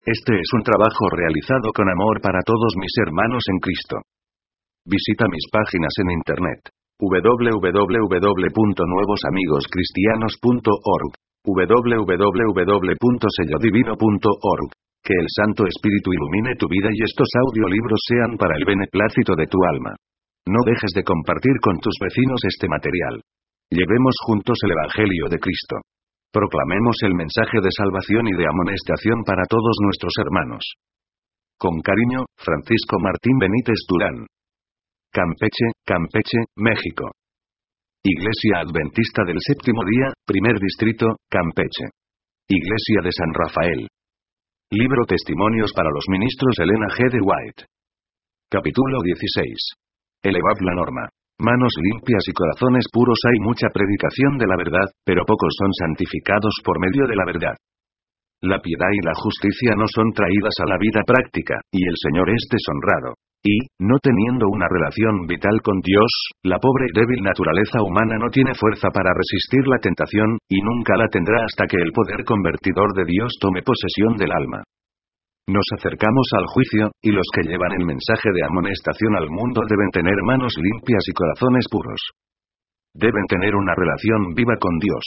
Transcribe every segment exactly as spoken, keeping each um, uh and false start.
Este es un trabajo realizado con amor para todos mis hermanos en Cristo. Visita mis páginas en internet: w w w punto nuevos amigos cristianos punto org, w w w punto sello divino punto org. Que el Santo Espíritu ilumine tu vida y estos audiolibros sean para el beneplácito de tu alma. No dejes de compartir con tus vecinos este material. Llevemos juntos el Evangelio de Cristo. Proclamemos el mensaje de salvación y de amonestación para todos nuestros hermanos. Con cariño, Francisco Martín Benítez Durán. Campeche, Campeche, México. Iglesia Adventista del Séptimo Día, Primer Distrito, Campeche. Iglesia de San Rafael. Libro Testimonios para los Ministros Elena G. de White. Capítulo dieciséis. Elevad la norma. Manos limpias y corazones puros. Hay mucha predicación de la verdad, pero pocos son santificados por medio de la verdad. La piedad y la justicia no son traídas a la vida práctica, y el Señor es deshonrado. Y, no teniendo una relación vital con Dios, la pobre y débil naturaleza humana no tiene fuerza para resistir la tentación, y nunca la tendrá hasta que el poder convertidor de Dios tome posesión del alma. Nos acercamos al juicio, y los que llevan el mensaje de amonestación al mundo deben tener manos limpias y corazones puros. Deben tener una relación viva con Dios.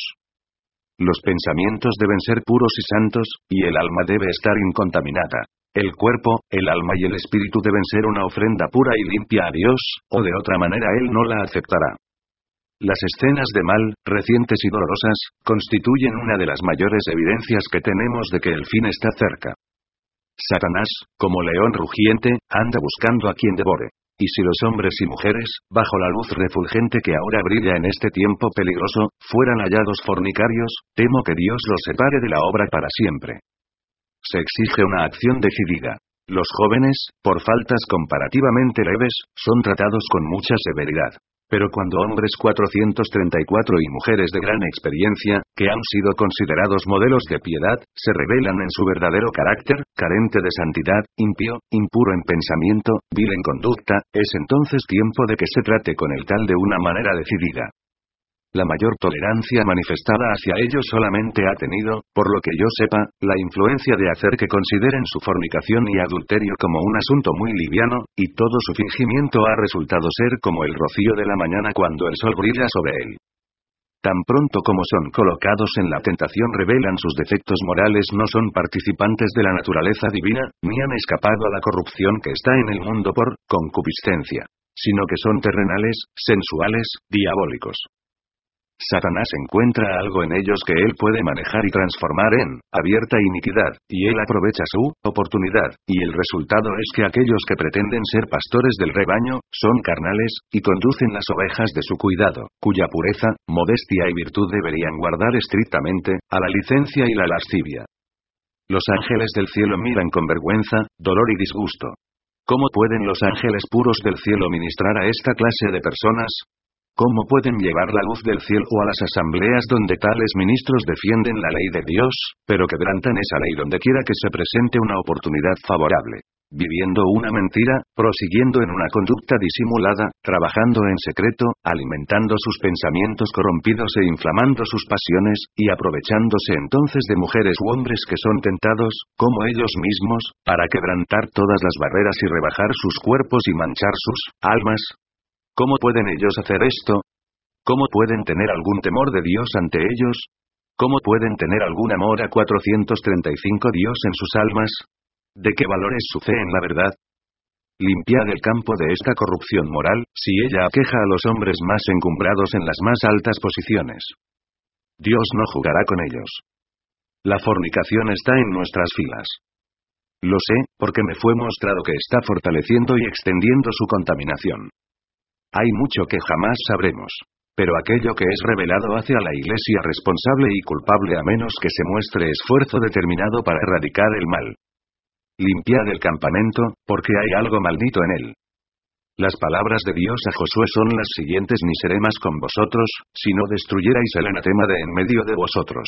Los pensamientos deben ser puros y santos, y el alma debe estar incontaminada. El cuerpo, el alma y el espíritu deben ser una ofrenda pura y limpia a Dios, o de otra manera Él no la aceptará. Las escenas de mal, recientes y dolorosas, constituyen una de las mayores evidencias que tenemos de que el fin está cerca. Satanás, como león rugiente, anda buscando a quien devore. Y si los hombres y mujeres, bajo la luz refulgente que ahora brilla en este tiempo peligroso, fueran hallados fornicarios, temo que Dios los separe de la obra para siempre. Se exige una acción decidida. Los jóvenes, por faltas comparativamente leves, son tratados con mucha severidad. Pero cuando hombres cuatrocientos treinta y cuatro y mujeres de gran experiencia, que han sido considerados modelos de piedad, se revelan en su verdadero carácter, carente de santidad, impío, impuro en pensamiento, vil en conducta, es entonces tiempo de que se trate con el tal de una manera decidida. La mayor tolerancia manifestada hacia ellos solamente ha tenido, por lo que yo sepa, la influencia de hacer que consideren su fornicación y adulterio como un asunto muy liviano, y todo su fingimiento ha resultado ser como el rocío de la mañana cuando el sol brilla sobre él. Tan pronto como son colocados en la tentación revelan sus defectos morales, no son participantes de la naturaleza divina, ni han escapado a la corrupción que está en el mundo por concupiscencia, sino que son terrenales, sensuales, diabólicos. Satanás encuentra algo en ellos que él puede manejar y transformar en abierta iniquidad, y él aprovecha su oportunidad, y el resultado es que aquellos que pretenden ser pastores del rebaño, son carnales, y conducen las ovejas de su cuidado, cuya pureza, modestia y virtud deberían guardar estrictamente, a la licencia y la lascivia. Los ángeles del cielo miran con vergüenza, dolor y disgusto. ¿Cómo pueden los ángeles puros del cielo ministrar a esta clase de personas? ¿Cómo pueden llevar la luz del cielo a las asambleas donde tales ministros defienden la ley de Dios, pero quebrantan esa ley donde quiera que se presente una oportunidad favorable? Viviendo una mentira, prosiguiendo en una conducta disimulada, trabajando en secreto, alimentando sus pensamientos corrompidos e inflamando sus pasiones, y aprovechándose entonces de mujeres u hombres que son tentados, como ellos mismos, para quebrantar todas las barreras y rebajar sus cuerpos y manchar sus almas. ¿Cómo pueden ellos hacer esto? ¿Cómo pueden tener algún temor de Dios ante ellos? ¿Cómo pueden tener algún amor a cuatrocientos treinta y cinco Dios en sus almas? ¿De qué valor es su fe en la verdad? Limpiad el campo de esta corrupción moral, si ella aqueja a los hombres más encumbrados en las más altas posiciones. Dios no jugará con ellos. La fornicación está en nuestras filas. Lo sé, porque me fue mostrado que está fortaleciendo y extendiendo su contaminación. Hay mucho que jamás sabremos. Pero aquello que es revelado hace a la Iglesia responsable y culpable a menos que se muestre esfuerzo determinado para erradicar el mal. Limpiad el campamento, porque hay algo maldito en él. Las palabras de Dios a Josué son las siguientes: ni seré más con vosotros, si no destruyerais el anatema de en medio de vosotros.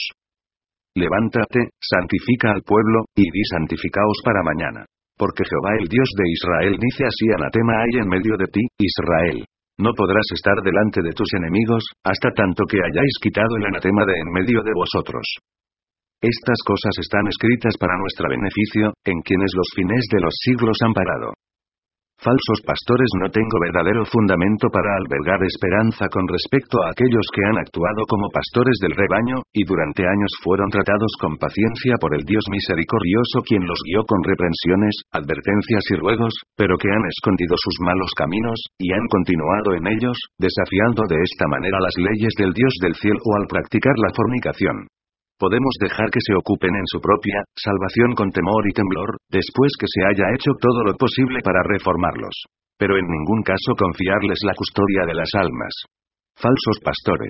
Levántate, santifica al pueblo, y di santificaos para mañana. Porque Jehová el Dios de Israel dice así: anatema hay en medio de ti, Israel. No podrás estar delante de tus enemigos, hasta tanto que hayáis quitado el anatema de en medio de vosotros. Estas cosas están escritas para nuestro beneficio, en quienes los fines de los siglos han parado. Falsos pastores, no tengo verdadero fundamento para albergar esperanza con respecto a aquellos que han actuado como pastores del rebaño, y durante años fueron tratados con paciencia por el Dios misericordioso, quien los guió con reprensiones, advertencias y ruegos, pero que han escondido sus malos caminos, y han continuado en ellos, desafiando de esta manera las leyes del Dios del cielo al practicar la fornicación. Podemos dejar que se ocupen en su propia salvación con temor y temblor, después que se haya hecho todo lo posible para reformarlos. Pero en ningún caso confiarles la custodia de las almas. Falsos pastores.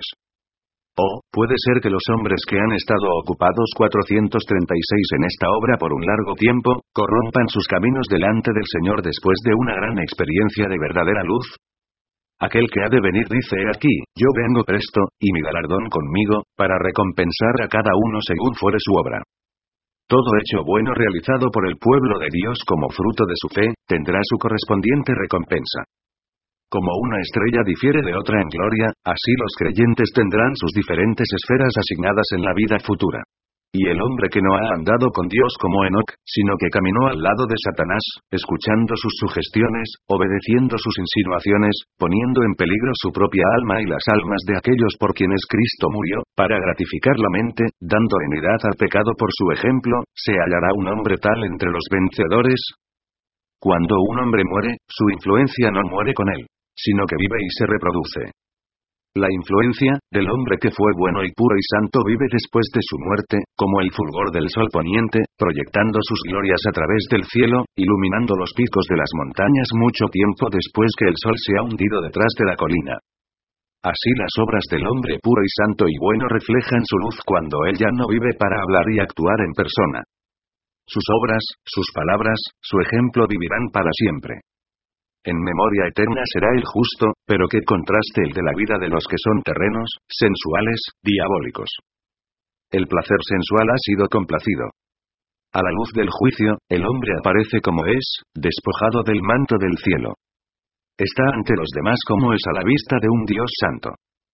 O, puede ser que los hombres que han estado ocupados cuatrocientos treinta y seis en esta obra por un largo tiempo, corrompan sus caminos delante del Señor después de una gran experiencia de verdadera luz. Aquel que ha de venir dice: he aquí, yo vengo presto, y mi galardón conmigo, para recompensar a cada uno según fuere su obra. Todo hecho bueno realizado por el pueblo de Dios como fruto de su fe, tendrá su correspondiente recompensa. Como una estrella difiere de otra en gloria, así los creyentes tendrán sus diferentes esferas asignadas en la vida futura. Y el hombre que no ha andado con Dios como Enoc, sino que caminó al lado de Satanás, escuchando sus sugestiones, obedeciendo sus insinuaciones, poniendo en peligro su propia alma y las almas de aquellos por quienes Cristo murió, para gratificar la mente, dando lenidad al pecado por su ejemplo, ¿se hallará un hombre tal entre los vencedores? Cuando un hombre muere, su influencia no muere con él, sino que vive y se reproduce. La influencia del hombre que fue bueno y puro y santo vive después de su muerte, como el fulgor del sol poniente, proyectando sus glorias a través del cielo, iluminando los picos de las montañas mucho tiempo después que el sol se ha hundido detrás de la colina. Así las obras del hombre puro y santo y bueno reflejan su luz cuando él ya no vive para hablar y actuar en persona. Sus obras, sus palabras, su ejemplo vivirán para siempre. En memoria eterna será el justo, pero qué contraste el de la vida de los que son terrenos, sensuales, diabólicos. El placer sensual ha sido complacido. A la luz del juicio, el hombre aparece como es, despojado del manto del cielo. Está ante los demás como es a la vista de un Dios santo.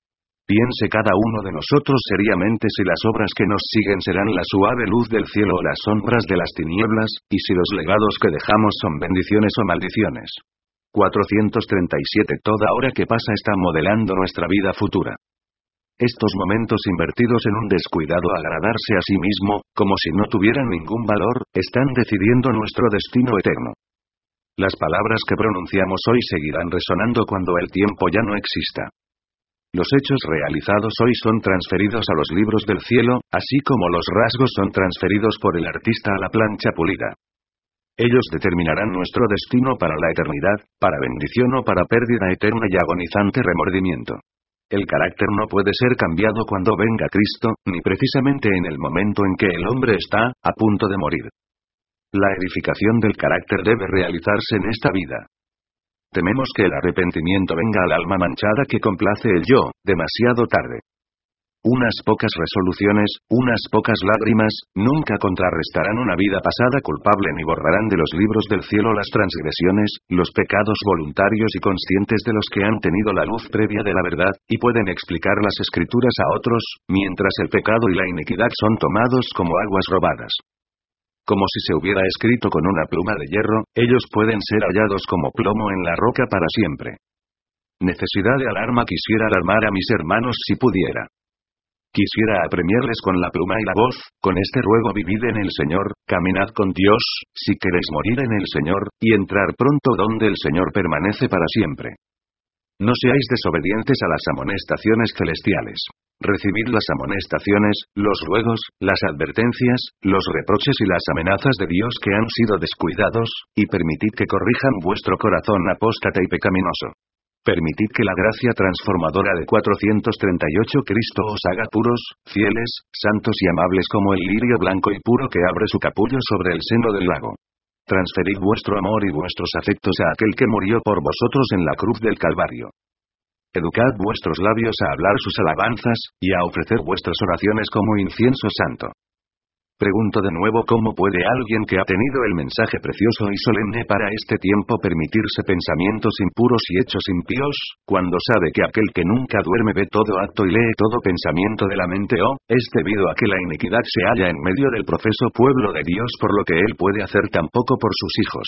Piense cada uno de nosotros seriamente si las obras que nos siguen serán la suave luz del cielo o las sombras de las tinieblas, y si los legados que dejamos son bendiciones o maldiciones. cuatrocientos treinta y siete Toda hora que pasa está modelando nuestra vida futura. Estos momentos invertidos en un descuidado agradarse a sí mismo, como si no tuvieran ningún valor, están decidiendo nuestro destino eterno. Las palabras que pronunciamos hoy seguirán resonando cuando el tiempo ya no exista. Los hechos realizados hoy son transferidos a los libros del cielo, así como los rasgos son transferidos por el artista a la plancha pulida. Ellos determinarán nuestro destino para la eternidad, para bendición o para pérdida eterna y agonizante remordimiento. El carácter no puede ser cambiado cuando venga Cristo, ni precisamente en el momento en que el hombre está a punto de morir. La edificación del carácter debe realizarse en esta vida. Tememos que el arrepentimiento venga al alma manchada que complace el yo, demasiado tarde. Unas pocas resoluciones, unas pocas lágrimas, nunca contrarrestarán una vida pasada culpable ni borrarán de los libros del cielo las transgresiones, los pecados voluntarios y conscientes de los que han tenido la luz previa de la verdad, y pueden explicar las escrituras a otros, mientras el pecado y la iniquidad son tomados como aguas robadas. Como si se hubiera escrito con una pluma de hierro, ellos pueden ser hallados como plomo en la roca para siempre. Necesidad de alarma, quisiera alarmar a mis hermanos si pudiera. Quisiera apremiarles con la pluma y la voz, con este ruego: vivid en el Señor, caminad con Dios, si queréis morir en el Señor, y entrar pronto donde el Señor permanece para siempre. No seáis desobedientes a las amonestaciones celestiales. Recibid las amonestaciones, los ruegos, las advertencias, los reproches y las amenazas de Dios que han sido descuidados, y permitid que corrijan vuestro corazón apóstata y pecaminoso. Permitid que la gracia transformadora de cuatrocientos treinta y ocho Cristo os haga puros, fieles, santos y amables como el lirio blanco y puro que abre su capullo sobre el seno del lago. Transferid vuestro amor y vuestros afectos a aquel que murió por vosotros en la cruz del Calvario. Educad vuestros labios a hablar sus alabanzas, y a ofrecer vuestras oraciones como incienso santo. Pregunto de nuevo cómo puede alguien que ha tenido el mensaje precioso y solemne para este tiempo permitirse pensamientos impuros y hechos impíos, cuando sabe que aquel que nunca duerme ve todo acto y lee todo pensamiento de la mente o, es debido a que la iniquidad se halla en medio del profeso pueblo de Dios por lo que él puede hacer tampoco por sus hijos.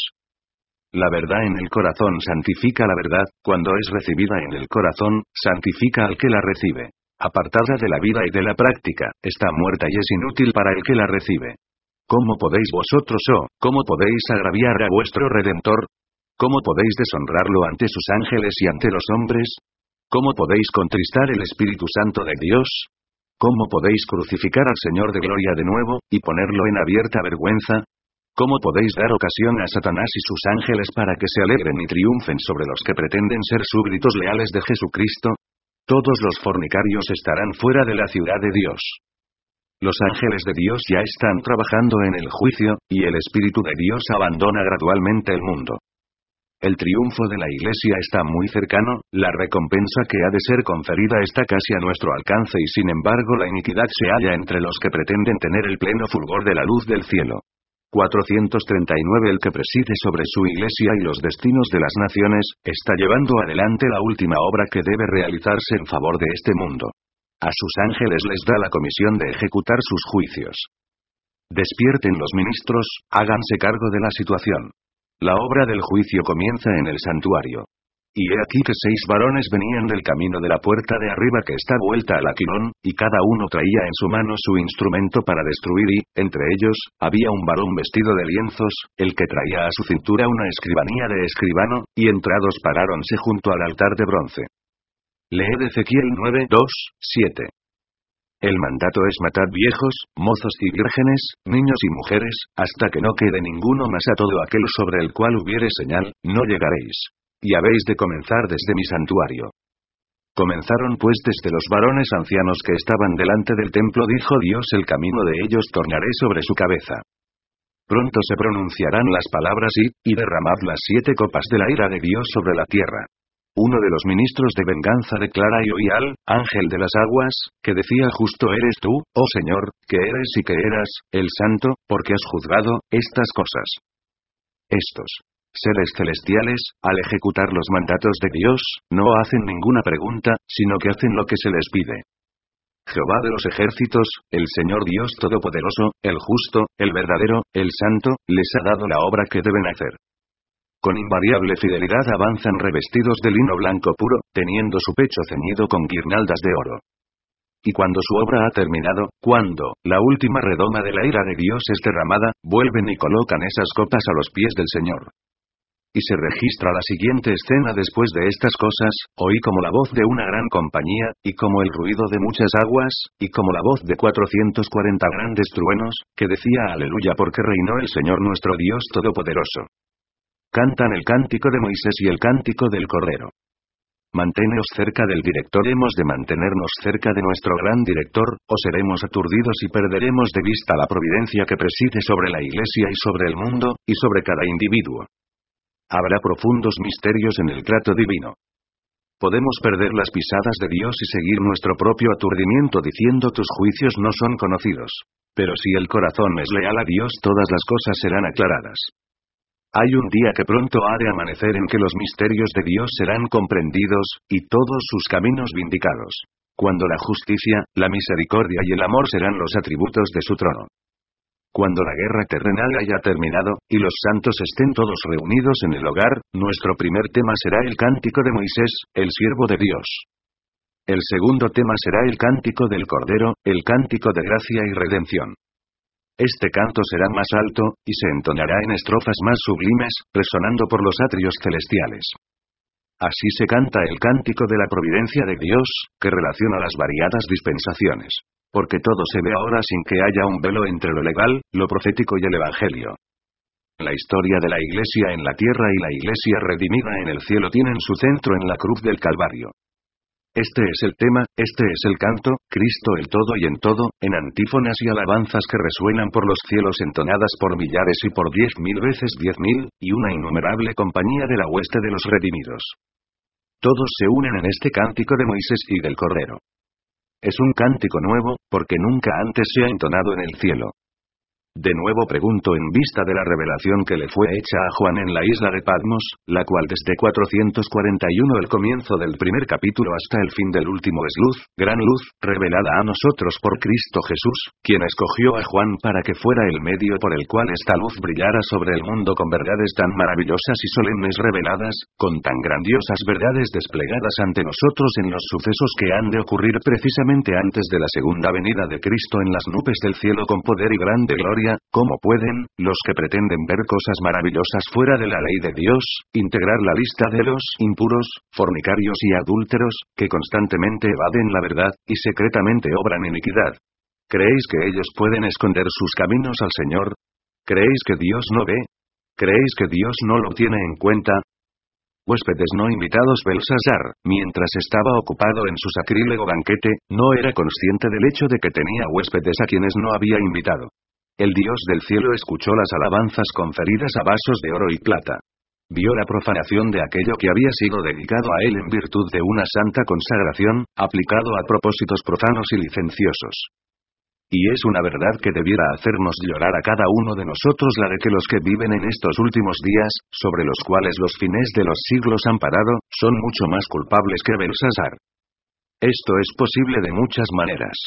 La verdad en el corazón santifica la verdad, cuando es recibida en el corazón, santifica al que la recibe. Apartada de la vida y de la práctica, está muerta y es inútil para el que la recibe. ¿Cómo podéis vosotros oh, cómo podéis agraviar a vuestro Redentor? ¿Cómo podéis deshonrarlo ante sus ángeles y ante los hombres? ¿Cómo podéis contristar el Espíritu Santo de Dios? ¿Cómo podéis crucificar al Señor de gloria de nuevo, y ponerlo en abierta vergüenza? ¿Cómo podéis dar ocasión a Satanás y sus ángeles para que se alegren y triunfen sobre los que pretenden ser súbditos leales de Jesucristo? Todos los fornicarios estarán fuera de la ciudad de Dios. Los ángeles de Dios ya están trabajando en el juicio, y el Espíritu de Dios abandona gradualmente el mundo. El triunfo de la Iglesia está muy cercano, la recompensa que ha de ser conferida está casi a nuestro alcance y sin embargo la iniquidad se halla entre los que pretenden tener el pleno fulgor de la luz del cielo. cuatrocientos treinta y nueve El que preside sobre su Iglesia y los destinos de las naciones, está llevando adelante la última obra que debe realizarse en favor de este mundo. A sus ángeles les da la comisión de ejecutar sus juicios. Despierten los ministros, háganse cargo de la situación. La obra del juicio comienza en el santuario. Y he aquí que seis varones venían del camino de la puerta de arriba que está vuelta al aquilón, y cada uno traía en su mano su instrumento para destruir y, entre ellos, había un varón vestido de lienzos, el que traía a su cintura una escribanía de escribano, y entrados paráronse junto al altar de bronce. Leed Ezequiel nueve, dos, siete. El mandato es matad viejos, mozos y vírgenes, niños y mujeres, hasta que no quede ninguno más a todo aquel sobre el cual hubiere señal, no llegaréis. Y habéis de comenzar desde mi santuario. Comenzaron pues desde los varones ancianos que estaban delante del templo, dijo Dios, el camino de ellos tornaré sobre su cabeza. Pronto se pronunciarán las palabras y, y derramad las siete copas de la ira de Dios sobre la tierra. Uno de los ministros de venganza declara y oí al ángel de las aguas, que decía: justo eres tú, oh Señor, que eres y que eras, el santo, porque has juzgado estas cosas. Estos seres celestiales, al ejecutar los mandatos de Dios, no hacen ninguna pregunta, sino que hacen lo que se les pide. Jehová de los ejércitos, el Señor Dios Todopoderoso, el justo, el verdadero, el santo, les ha dado la obra que deben hacer. Con invariable fidelidad avanzan revestidos de lino blanco puro, teniendo su pecho ceñido con guirnaldas de oro. Y cuando su obra ha terminado, cuando la última redoma de la ira de Dios es derramada, vuelven y colocan esas copas a los pies del Señor. Y se registra la siguiente escena después de estas cosas: oí como la voz de una gran compañía, y como el ruido de muchas aguas, y como la voz de cuatrocientos cuarenta grandes truenos, que decía aleluya, porque reinó el Señor nuestro Dios Todopoderoso. Cantan el cántico de Moisés y el cántico del Cordero. Manténeos cerca del director. Hemos de mantenernos cerca de nuestro gran director, o seremos aturdidos y perderemos de vista la providencia que preside sobre la Iglesia y sobre el mundo, y sobre cada individuo. Habrá profundos misterios en el trato divino. Podemos perder las pisadas de Dios y seguir nuestro propio aturdimiento diciendo: tus juicios no son conocidos. Pero si el corazón es leal a Dios, todas las cosas serán aclaradas. Hay un día que pronto ha de amanecer en que los misterios de Dios serán comprendidos, y todos sus caminos vindicados. Cuando la justicia, la misericordia y el amor serán los atributos de su trono. Cuando la guerra terrenal haya terminado, y los santos estén todos reunidos en el hogar, nuestro primer tema será el cántico de Moisés, el siervo de Dios. El segundo tema será el cántico del Cordero, el cántico de gracia y redención. Este canto será más alto, y se entonará en estrofas más sublimes, resonando por los atrios celestiales. Así se canta el cántico de la providencia de Dios, que relaciona las variadas dispensaciones. Porque todo se ve ahora sin que haya un velo entre lo legal, lo profético y el Evangelio. La historia de la Iglesia en la tierra y la Iglesia redimida en el cielo tienen su centro en la cruz del Calvario. Este es el tema, este es el canto, Cristo el todo y en todo, en antífonas y alabanzas que resuenan por los cielos entonadas por millares y por diez mil veces diez mil, y una innumerable compañía de la hueste de los redimidos. Todos se unen en este cántico de Moisés y del Cordero. Es un cántico nuevo, porque nunca antes se ha entonado en el cielo. De nuevo pregunto en vista de la revelación que le fue hecha a Juan en la isla de Patmos, la cual desde cuatrocientos cuarenta y uno el comienzo del primer capítulo hasta el fin del último es luz, gran luz, revelada a nosotros por Cristo Jesús, quien escogió a Juan para que fuera el medio por el cual esta luz brillara sobre el mundo con verdades tan maravillosas y solemnes reveladas, con tan grandiosas verdades desplegadas ante nosotros en los sucesos que han de ocurrir precisamente antes de la segunda venida de Cristo en las nubes del cielo con poder y grande gloria. ¿Cómo pueden, los que pretenden ver cosas maravillosas fuera de la ley de Dios, integrar la lista de los impuros, fornicarios y adúlteros, que constantemente evaden la verdad, y secretamente obran iniquidad? ¿Creéis que ellos pueden esconder sus caminos al Señor? ¿Creéis que Dios no ve? ¿Creéis que Dios no lo tiene en cuenta? Huéspedes no invitados. Belsasar, mientras estaba ocupado en su sacrílego banquete, no era consciente del hecho de que tenía huéspedes a quienes no había invitado. El Dios del cielo escuchó las alabanzas conferidas a vasos de oro y plata. Vio la profanación de aquello que había sido dedicado a él en virtud de una santa consagración, aplicado a propósitos profanos y licenciosos. Y es una verdad que debiera hacernos llorar a cada uno de nosotros la de que los que viven en estos últimos días, sobre los cuales los fines de los siglos han parado, son mucho más culpables que Belsasar. Esto es posible de muchas maneras.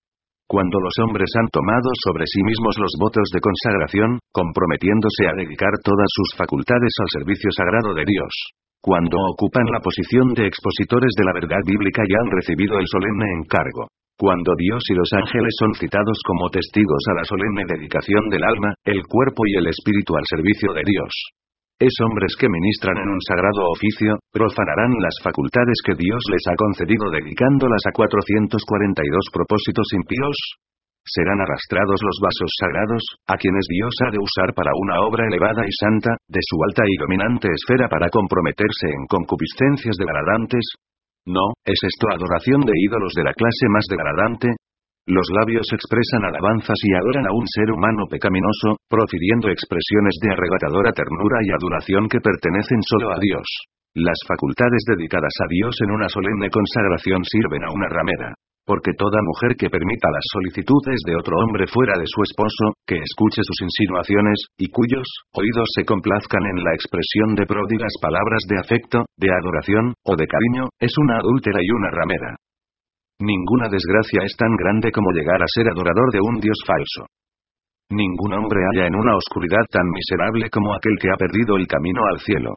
Cuando los hombres han tomado sobre sí mismos los votos de consagración, comprometiéndose a dedicar todas sus facultades al servicio sagrado de Dios. Cuando ocupan la posición de expositores de la verdad bíblica y han recibido el solemne encargo. Cuando Dios y los ángeles son citados como testigos a la solemne dedicación del alma, el cuerpo y el espíritu al servicio de Dios. Es hombres que ministran en un sagrado oficio, profanarán las facultades que Dios les ha concedido dedicándolas a cuatrocientos cuarenta y dos propósitos impíos. Serán arrastrados los vasos sagrados, a quienes Dios ha de usar para una obra elevada y santa, de su alta y dominante esfera para comprometerse en concupiscencias degradantes. ¿No es esto adoración de ídolos de la clase más degradante? Los labios expresan alabanzas y adoran a un ser humano pecaminoso, profiriendo expresiones de arrebatadora ternura y adoración que pertenecen solo a Dios. Las facultades dedicadas a Dios en una solemne consagración sirven a una ramera. Porque toda mujer que permita las solicitudes de otro hombre fuera de su esposo, que escuche sus insinuaciones, y cuyos oídos se complazcan en la expresión de pródigas palabras de afecto, de adoración, o de cariño, es una adúltera y una ramera. Ninguna desgracia es tan grande como llegar a ser adorador de un Dios falso. Ningún hombre halla en una oscuridad tan miserable como aquel que ha perdido el camino al cielo.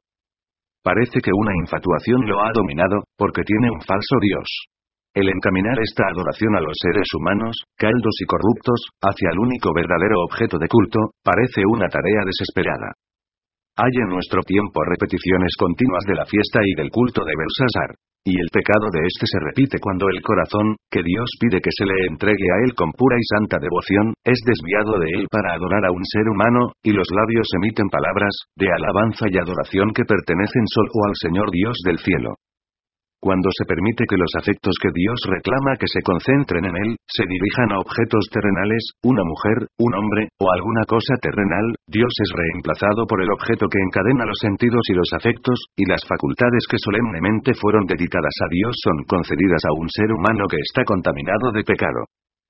Parece que una infatuación lo ha dominado, porque tiene un falso Dios. El encaminar esta adoración a los seres humanos, caldos y corruptos, hacia el único verdadero objeto de culto, parece una tarea desesperada. Hay en nuestro tiempo repeticiones continuas de la fiesta y del culto de Belsasar. Y el pecado de éste se repite cuando el corazón, que Dios pide que se le entregue a él con pura y santa devoción, es desviado de él para adorar a un ser humano, y los labios emiten palabras, de alabanza y adoración que pertenecen solo al Señor Dios del cielo. Cuando se permite que los afectos que Dios reclama que se concentren en él, se dirijan a objetos terrenales, una mujer, un hombre, o alguna cosa terrenal, Dios es reemplazado por el objeto que encadena los sentidos y los afectos, y las facultades que solemnemente fueron dedicadas a Dios son concedidas a un ser humano que está contaminado de pecado.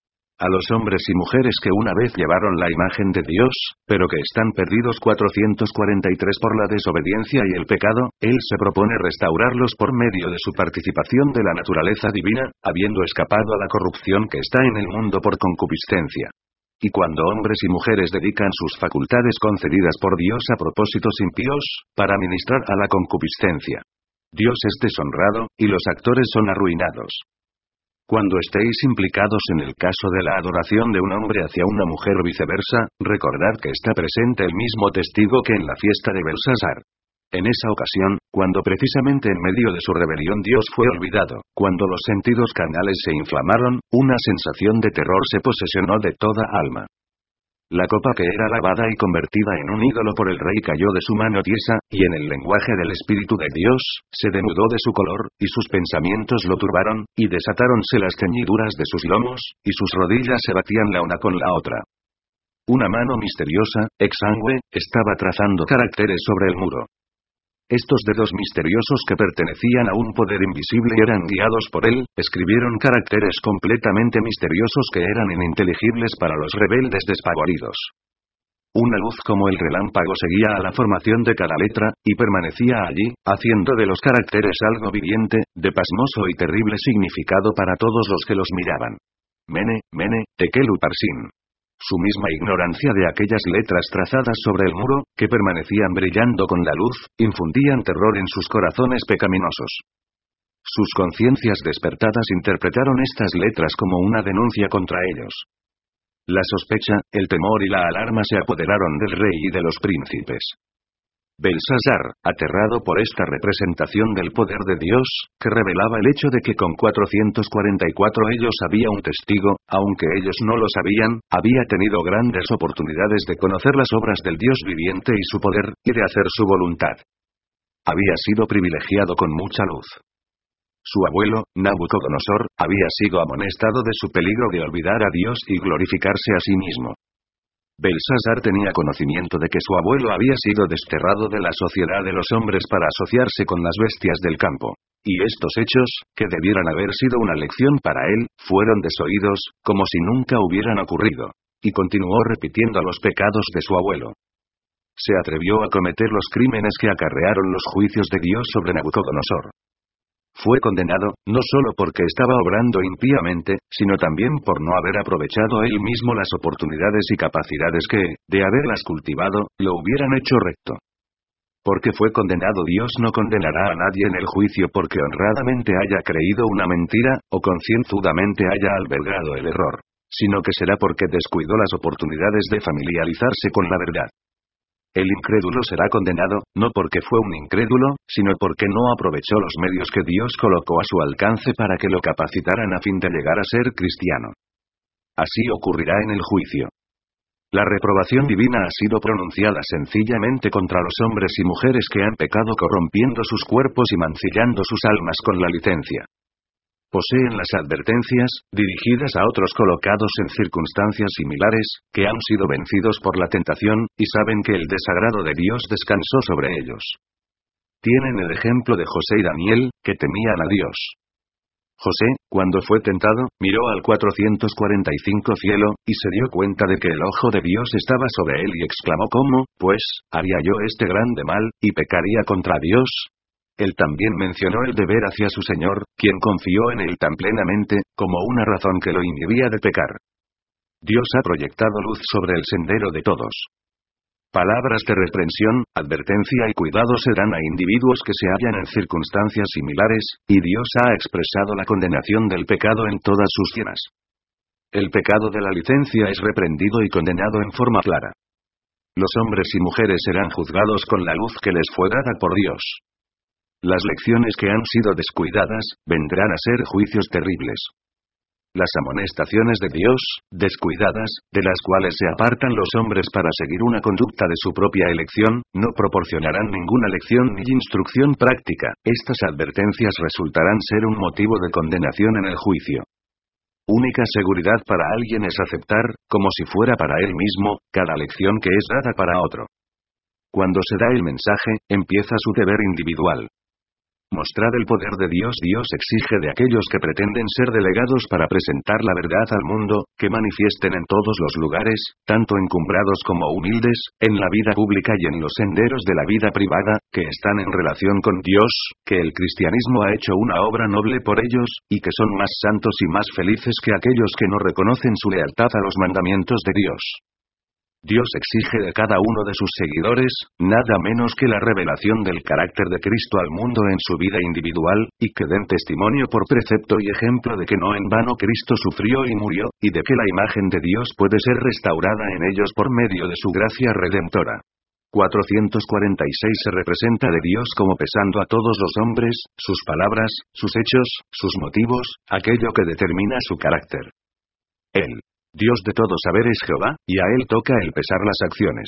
A los hombres y mujeres que una vez llevaron la imagen de Dios, pero que están perdidos cuatrocientos cuarenta y tres por la desobediencia y el pecado, Él se propone restaurarlos por medio de su participación de la naturaleza divina, habiendo escapado a la corrupción que está en el mundo por concupiscencia. Y cuando hombres y mujeres dedican sus facultades concedidas por Dios a propósitos impíos, para ministrar a la concupiscencia, Dios es deshonrado, y los actores son arruinados. Cuando estéis implicados en el caso de la adoración de un hombre hacia una mujer o viceversa, recordad que está presente el mismo testigo que en la fiesta de Belsasar. En esa ocasión, cuando precisamente en medio de su rebelión Dios fue olvidado, cuando los sentidos carnales se inflamaron, una sensación de terror se posesionó de toda alma. La copa que era lavada y convertida en un ídolo por el rey cayó de su mano tiesa, y en el lenguaje del Espíritu de Dios, se denudó de su color, y sus pensamientos lo turbaron, y desatáronse las ceñiduras de sus lomos, y sus rodillas se batían la una con la otra. Una mano misteriosa, exangüe, estaba trazando caracteres sobre el muro. Estos dedos misteriosos que pertenecían a un poder invisible y eran guiados por él, escribieron caracteres completamente misteriosos que eran ininteligibles para los rebeldes despavoridos. Una luz como el relámpago seguía a la formación de cada letra, y permanecía allí, haciendo de los caracteres algo viviente, de pasmoso y terrible significado para todos los que los miraban. Mene, Mene, Tekel Uparsin. Su misma ignorancia de aquellas letras trazadas sobre el muro, que permanecían brillando con la luz, infundían terror en sus corazones pecaminosos. Sus conciencias despertadas interpretaron estas letras como una denuncia contra ellos. La sospecha, el temor y la alarma se apoderaron del rey y de los príncipes. Belsasar, aterrado por esta representación del poder de Dios, que revelaba el hecho de que con cuatrocientos cuarenta y cuatro ellos había un testigo, aunque ellos no lo sabían, había tenido grandes oportunidades de conocer las obras del Dios viviente y su poder, y de hacer su voluntad. Había sido privilegiado con mucha luz. Su abuelo, Nabucodonosor, había sido amonestado de su peligro de olvidar a Dios y glorificarse a sí mismo. Belsasar tenía conocimiento de que su abuelo había sido desterrado de la sociedad de los hombres para asociarse con las bestias del campo. Y estos hechos, que debieran haber sido una lección para él, fueron desoídos, como si nunca hubieran ocurrido. Y continuó repitiendo los pecados de su abuelo. Se atrevió a cometer los crímenes que acarrearon los juicios de Dios sobre Nabucodonosor. Fue condenado, no solo porque estaba obrando impíamente, sino también por no haber aprovechado él mismo las oportunidades y capacidades que, de haberlas cultivado, lo hubieran hecho recto. Porque fue condenado, Dios no condenará a nadie en el juicio porque honradamente haya creído una mentira, o concienzudamente haya albergado el error, sino que será porque descuidó las oportunidades de familiarizarse con la verdad. El incrédulo será condenado, no porque fue un incrédulo, sino porque no aprovechó los medios que Dios colocó a su alcance para que lo capacitaran a fin de llegar a ser cristiano. Así ocurrirá en el juicio. La reprobación divina ha sido pronunciada sencillamente contra los hombres y mujeres que han pecado corrompiendo sus cuerpos y mancillando sus almas con la licencia. Poseen las advertencias, dirigidas a otros colocados en circunstancias similares, que han sido vencidos por la tentación, y saben que el desagrado de Dios descansó sobre ellos. Tienen el ejemplo de José y Daniel, que temían a Dios. José, cuando fue tentado, miró al cuatrocientos cuarenta y cinco cielo, y se dio cuenta de que el ojo de Dios estaba sobre él y exclamó: ¿cómo, pues, haría yo este grande mal, y pecaría contra Dios? Él también mencionó el deber hacia su Señor, quien confió en él tan plenamente, como una razón que lo inhibía de pecar. Dios ha proyectado luz sobre el sendero de todos. Palabras de reprensión, advertencia y cuidado se dan a individuos que se hallan en circunstancias similares, y Dios ha expresado la condenación del pecado en todas sus llenas. El pecado de la licencia es reprendido y condenado en forma clara. Los hombres y mujeres serán juzgados con la luz que les fue dada por Dios. Las lecciones que han sido descuidadas, vendrán a ser juicios terribles. Las amonestaciones de Dios, descuidadas, de las cuales se apartan los hombres para seguir una conducta de su propia elección, no proporcionarán ninguna lección ni instrucción práctica. Estas advertencias resultarán ser un motivo de condenación en el juicio. Única seguridad para alguien es aceptar, como si fuera para él mismo, cada lección que es dada para otro. Cuando se da el mensaje, empieza su deber individual. Mostrad el poder de Dios. Dios exige de aquellos que pretenden ser delegados para presentar la verdad al mundo, que manifiesten en todos los lugares, tanto encumbrados como humildes, en la vida pública y en los senderos de la vida privada, que están en relación con Dios, que el cristianismo ha hecho una obra noble por ellos, y que son más santos y más felices que aquellos que no reconocen su lealtad a los mandamientos de Dios. Dios exige de cada uno de sus seguidores, nada menos que la revelación del carácter de Cristo al mundo en su vida individual, y que den testimonio por precepto y ejemplo de que no en vano Cristo sufrió y murió, y de que la imagen de Dios puede ser restaurada en ellos por medio de su gracia redentora. cuatrocientos cuarenta y seis Se representa de Dios como pesando a todos los hombres, sus palabras, sus hechos, sus motivos, aquello que determina su carácter. Él, Dios de todo saber, es Jehová, y a él toca el pesar las acciones.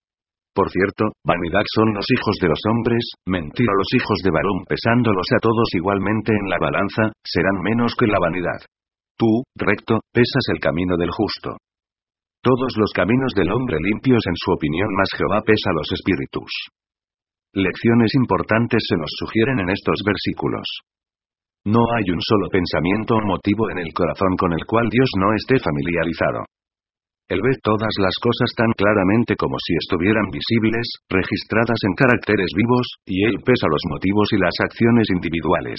Por cierto, vanidad son los hijos de los hombres, mentira los hijos de varón, pesándolos a todos igualmente en la balanza, serán menos que la vanidad. Tú, recto, pesas el camino del justo. Todos los caminos del hombre limpios en su opinión, mas Jehová pesa los espíritus. Lecciones importantes se nos sugieren en estos versículos. No hay un solo pensamiento o motivo en el corazón con el cual Dios no esté familiarizado. Él ve todas las cosas tan claramente como si estuvieran visibles, registradas en caracteres vivos, y Él pesa los motivos y las acciones individuales.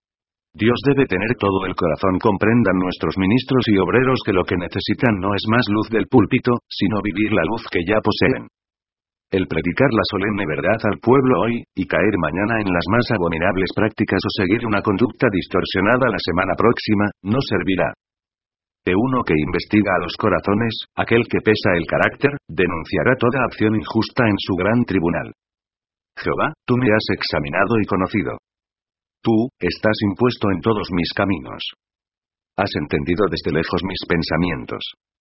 Dios debe tener todo el corazón. Comprendan nuestros ministros y obreros que lo que necesitan no es más luz del púlpito, sino vivir la luz que ya poseen. El predicar la solemne verdad al pueblo hoy, y caer mañana en las más abominables prácticas o seguir una conducta distorsionada la semana próxima, no servirá. De uno que investiga a los corazones, aquel que pesa el carácter, denunciará toda acción injusta en su gran tribunal. Jehová, tú me has examinado y conocido. Tú, estás impuesto en todos mis caminos. Has entendido desde lejos mis pensamientos.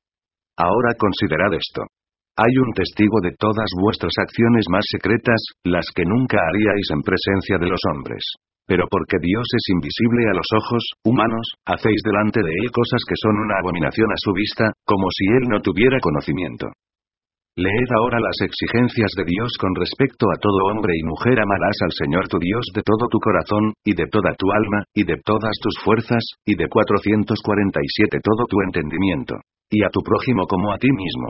Ahora considerad esto. Hay un testigo de todas vuestras acciones más secretas, las que nunca haríais en presencia de los hombres. Pero porque Dios es invisible a los ojos humanos, hacéis delante de Él cosas que son una abominación a su vista, como si Él no tuviera conocimiento. Leed ahora las exigencias de Dios con respecto a todo hombre y mujer. Amarás al Señor tu Dios de todo tu corazón, y de toda tu alma, y de todas tus fuerzas, y de cuatrocientos cuarenta y siete todo tu entendimiento. Y a tu prójimo como a ti mismo.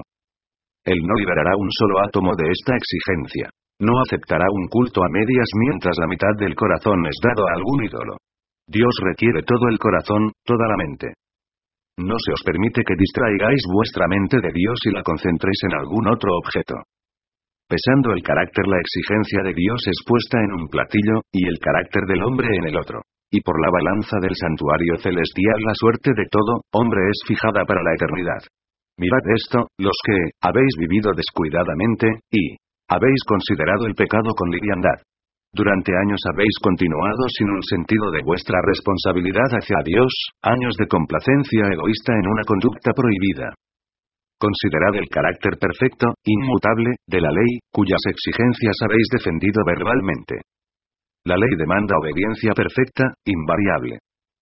Él no liberará un solo átomo de esta exigencia. No aceptará un culto a medias mientras la mitad del corazón es dado a algún ídolo. Dios requiere todo el corazón, toda la mente. No se os permite que distraigáis vuestra mente de Dios y la concentréis en algún otro objeto. Pesando el carácter, la exigencia de Dios es puesta en un platillo, y el carácter del hombre en el otro. Y por la balanza del santuario celestial la suerte de todo hombre es fijada para la eternidad. Mirad esto, los que habéis vivido descuidadamente, y habéis considerado el pecado con liviandad. Durante años habéis continuado sin un sentido de vuestra responsabilidad hacia Dios, años de complacencia egoísta en una conducta prohibida. Considerad el carácter perfecto, inmutable, de la ley, cuyas exigencias habéis defendido verbalmente. La ley demanda obediencia perfecta, invariable.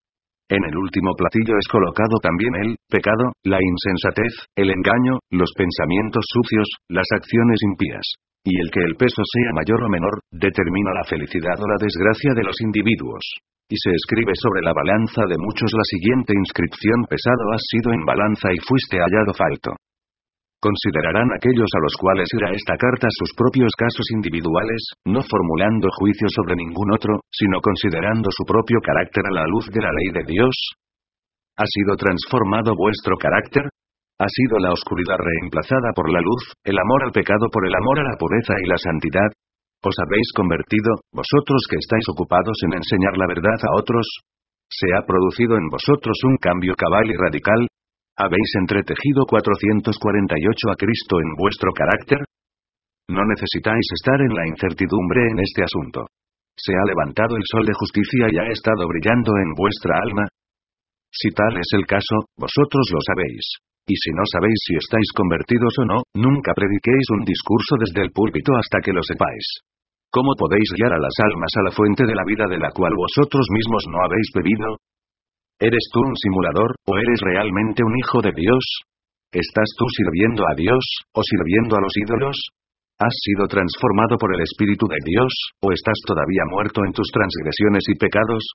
En el último platillo es colocado también el pecado, la insensatez, el engaño, los pensamientos sucios, las acciones impías. Y el que el peso sea mayor o menor, determina la felicidad o la desgracia de los individuos. Y se escribe sobre la balanza de muchos la siguiente inscripción: pesado has sido en balanza y fuiste hallado falto. Considerarán aquellos a los cuales irá esta carta sus propios casos individuales, no formulando juicio sobre ningún otro, sino considerando su propio carácter a la luz de la ley de Dios. ¿Ha sido transformado vuestro carácter? ¿Ha sido la oscuridad reemplazada por la luz, el amor al pecado por el amor a la pureza y la santidad? ¿Os habéis convertido, vosotros que estáis ocupados en enseñar la verdad a otros? ¿Se ha producido en vosotros un cambio cabal y radical? ¿Habéis entretejido cuatrocientos cuarenta y ocho a Cristo en vuestro carácter? No necesitáis estar en la incertidumbre en este asunto. ¿Se ha levantado el sol de justicia y ha estado brillando en vuestra alma? Si tal es el caso, vosotros lo sabéis. Y si no sabéis si estáis convertidos o no, nunca prediquéis un discurso desde el púlpito hasta que lo sepáis. ¿Cómo podéis guiar a las almas a la fuente de la vida de la cual vosotros mismos no habéis bebido? ¿Eres tú un simulador, o eres realmente un hijo de Dios? ¿Estás tú sirviendo a Dios, o sirviendo a los ídolos? ¿Has sido transformado por el Espíritu de Dios, o estás todavía muerto en tus transgresiones y pecados?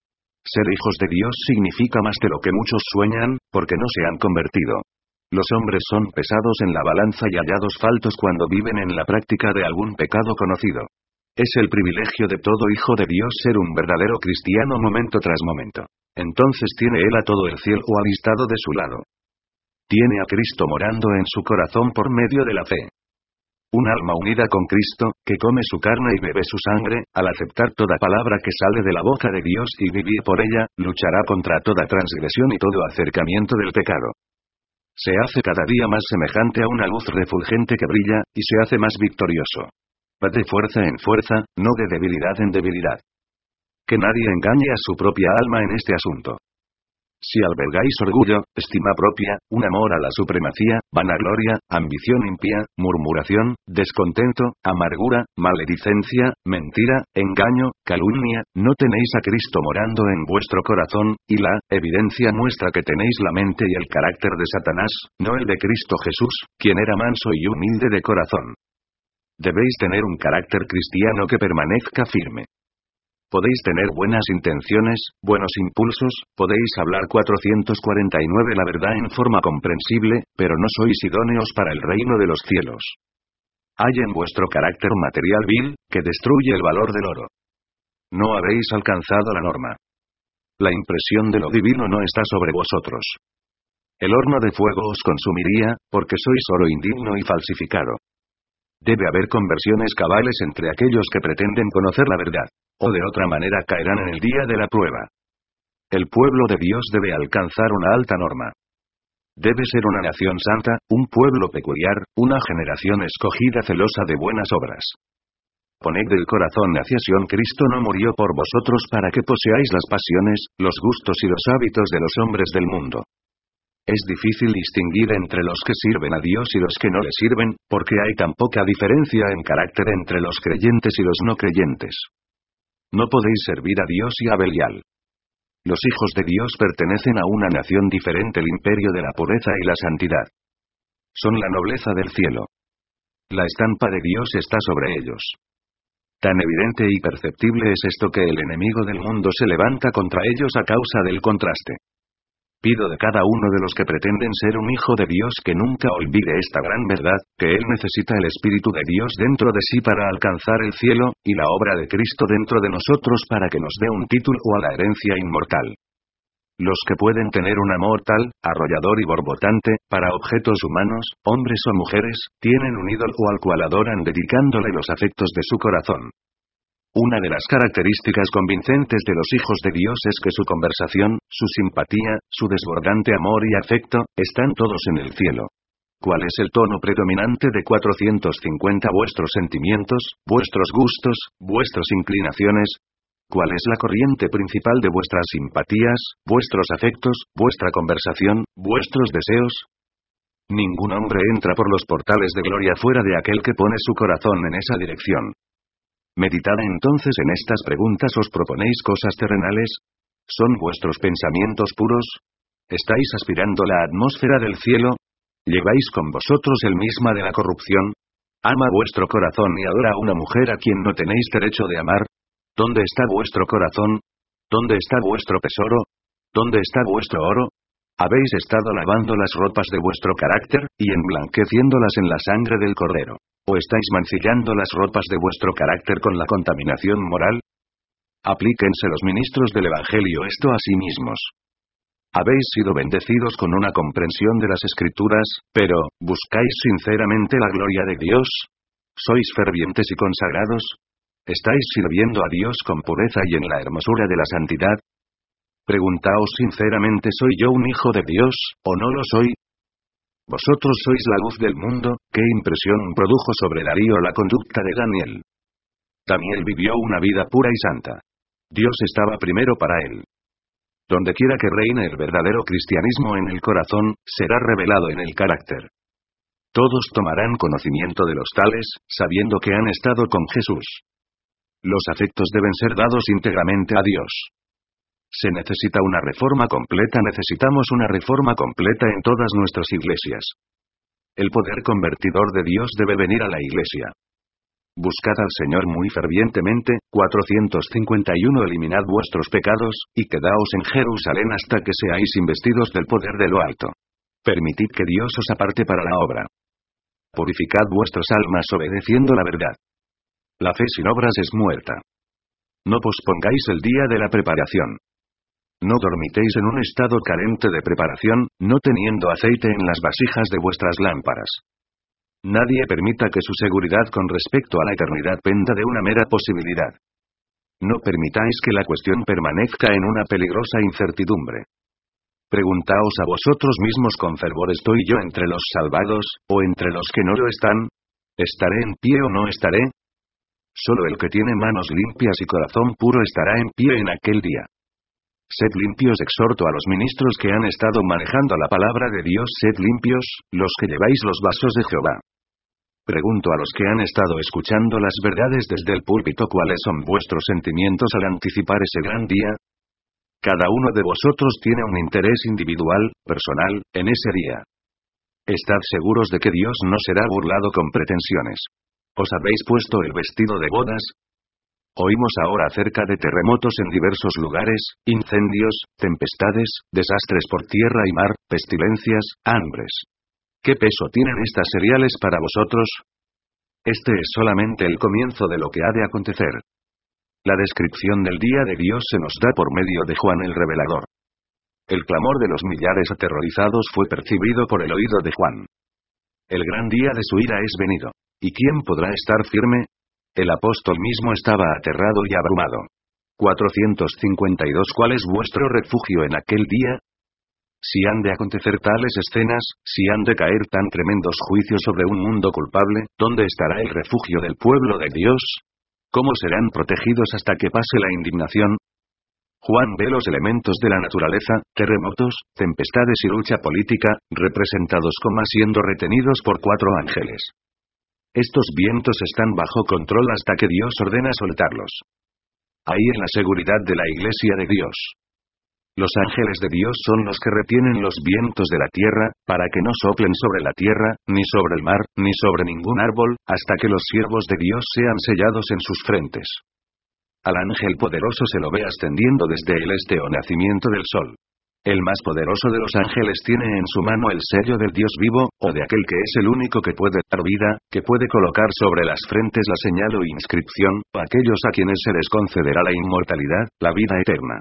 Ser hijos de Dios significa más de lo que muchos sueñan, porque no se han convertido. Los hombres son pesados en la balanza y hallados faltos cuando viven en la práctica de algún pecado conocido. Es el privilegio de todo hijo de Dios ser un verdadero cristiano momento tras momento. Entonces tiene él a todo el cielo avistado de su lado. Tiene a Cristo morando en su corazón por medio de la fe. Un alma unida con Cristo, que come su carne y bebe su sangre, al aceptar toda palabra que sale de la boca de Dios y vivir por ella, luchará contra toda transgresión y todo acercamiento del pecado. Se hace cada día más semejante a una luz refulgente que brilla, y se hace más victorioso. Va de fuerza en fuerza, no de debilidad en debilidad. Que nadie engañe a su propia alma en este asunto. Si albergáis orgullo, estima propia, un amor a la supremacía, vanagloria, ambición impía, murmuración, descontento, amargura, maledicencia, mentira, engaño, calumnia, no tenéis a Cristo morando en vuestro corazón, y la evidencia muestra que tenéis la mente y el carácter de Satanás, no el de Cristo Jesús, quien era manso y humilde de corazón. Debéis tener un carácter cristiano que permanezca firme. Podéis tener buenas intenciones, buenos impulsos, podéis hablar cuatrocientos cuarenta y nueve la verdad en forma comprensible, pero no sois idóneos para el reino de los cielos. Hay en vuestro carácter material vil, que destruye el valor del oro. No habéis alcanzado la norma. La impresión de lo divino no está sobre vosotros. El horno de fuego os consumiría, porque sois oro indigno y falsificado. Debe haber conversiones cabales entre aquellos que pretenden conocer la verdad, o de otra manera caerán en el día de la prueba. El pueblo de Dios debe alcanzar una alta norma. Debe ser una nación santa, un pueblo peculiar, una generación escogida celosa de buenas obras. Poned el corazón hacia Sión. Cristo no murió por vosotros para que poseáis las pasiones, los gustos y los hábitos de los hombres del mundo. Es difícil distinguir entre los que sirven a Dios y los que no le sirven, porque hay tan poca diferencia en carácter entre los creyentes y los no creyentes. No podéis servir a Dios y a Belial. Los hijos de Dios pertenecen a una nación diferente, el imperio de la pureza y la santidad. Son la nobleza del cielo. La estampa de Dios está sobre ellos. Tan evidente y perceptible es esto que el enemigo del mundo se levanta contra ellos a causa del contraste. Pido de cada uno de los que pretenden ser un hijo de Dios que nunca olvide esta gran verdad, que él necesita el Espíritu de Dios dentro de sí para alcanzar el cielo, y la obra de Cristo dentro de nosotros para que nos dé un título a la herencia inmortal. Los que pueden tener un amor tal, arrollador y borbotante, para objetos humanos, hombres o mujeres, tienen un ídolo al cual adoran dedicándole los afectos de su corazón. Una de las características convincentes de los hijos de Dios es que su conversación, su simpatía, su desbordante amor y afecto, están todos en el cielo. ¿Cuál es el tono predominante de cuatrocientos cincuenta? Vuestros sentimientos, vuestros gustos, vuestras inclinaciones. ¿Cuál es la corriente principal de vuestras simpatías, vuestros afectos, vuestra conversación, vuestros deseos? Ningún hombre entra por los portales de gloria fuera de aquel que pone su corazón en esa dirección. Meditad entonces en estas preguntas. ¿Os proponéis cosas terrenales? ¿Son vuestros pensamientos puros? ¿Estáis aspirando la atmósfera del cielo? ¿Lleváis con vosotros el misma de la corrupción? ¿Ama vuestro corazón y adora a una mujer a quien no tenéis derecho de amar? ¿Dónde está vuestro corazón? ¿Dónde está vuestro tesoro? ¿Dónde está vuestro oro? ¿Habéis estado lavando las ropas de vuestro carácter, y emblanqueciéndolas en la sangre del Cordero? ¿O estáis mancillando las ropas de vuestro carácter con la contaminación moral? Aplíquense los ministros del Evangelio esto a sí mismos. Habéis sido bendecidos con una comprensión de las Escrituras, pero, ¿buscáis sinceramente la gloria de Dios? ¿Sois fervientes y consagrados? ¿Estáis sirviendo a Dios con pureza y en la hermosura de la santidad? Preguntaos sinceramente: ¿soy yo un hijo de Dios, o no lo soy? Vosotros sois la luz del mundo. ¿Qué impresión produjo sobre Darío la conducta de Daniel? Daniel vivió una vida pura y santa. Dios estaba primero para él. Donde quiera que reine el verdadero cristianismo en el corazón, será revelado en el carácter. Todos tomarán conocimiento de los tales, sabiendo que han estado con Jesús. Los afectos deben ser dados íntegramente a Dios. Se necesita una reforma completa. Necesitamos una reforma completa en todas nuestras iglesias. El poder convertidor de Dios debe venir a la iglesia. Buscad al Señor muy fervientemente. cuatrocientos cincuenta y uno Eliminad vuestros pecados, y quedaos en Jerusalén hasta que seáis investidos del poder de lo alto. Permitid que Dios os aparte para la obra. Purificad vuestras almas obedeciendo la verdad. La fe sin obras es muerta. No pospongáis el día de la preparación. No dormitéis en un estado carente de preparación, no teniendo aceite en las vasijas de vuestras lámparas. Nadie permita que su seguridad con respecto a la eternidad penda de una mera posibilidad. No permitáis que la cuestión permanezca en una peligrosa incertidumbre. Preguntaos a vosotros mismos con fervor: ¿estoy yo entre los salvados, o entre los que no lo están? ¿Estaré en pie o no estaré? Solo el que tiene manos limpias y corazón puro estará en pie en aquel día. Sed limpios. Exhorto a los ministros que han estado manejando la palabra de Dios: sed limpios, los que lleváis los vasos de Jehová. Pregunto a los que han estado escuchando las verdades desde el púlpito: ¿cuáles son vuestros sentimientos al anticipar ese gran día? Cada uno de vosotros tiene un interés individual, personal, en ese día. Estad seguros de que Dios no será burlado con pretensiones. ¿Os habéis puesto el vestido de bodas? Oímos ahora acerca de terremotos en diversos lugares, incendios, tempestades, desastres por tierra y mar, pestilencias, hambres. ¿Qué peso tienen estas señales para vosotros? Este es solamente el comienzo de lo que ha de acontecer. La descripción del día de Dios se nos da por medio de Juan el Revelador. El clamor de los millares aterrorizados fue percibido por el oído de Juan. El gran día de su ira es venido. ¿Y quién podrá estar firme? El apóstol mismo estaba aterrado y abrumado. cuatrocientos cincuenta y dos ¿Cuál es vuestro refugio en aquel día? Si han de acontecer tales escenas, si han de caer tan tremendos juicios sobre un mundo culpable, ¿dónde estará el refugio del pueblo de Dios? ¿Cómo serán protegidos hasta que pase la indignación? Juan ve los elementos de la naturaleza, terremotos, tempestades y lucha política, representados como siendo retenidos por cuatro ángeles. Estos vientos están bajo control hasta que Dios ordena soltarlos. Ahí en la seguridad de la Iglesia de Dios. Los ángeles de Dios son los que retienen los vientos de la tierra, para que no soplen sobre la tierra, ni sobre el mar, ni sobre ningún árbol, hasta que los siervos de Dios sean sellados en sus frentes. Al ángel poderoso se lo ve ascendiendo desde el este o nacimiento del sol. El más poderoso de los ángeles tiene en su mano el sello del Dios vivo, o de aquel que es el único que puede dar vida, que puede colocar sobre las frentes la señal o inscripción, o aquellos a quienes se les concederá la inmortalidad, la vida eterna.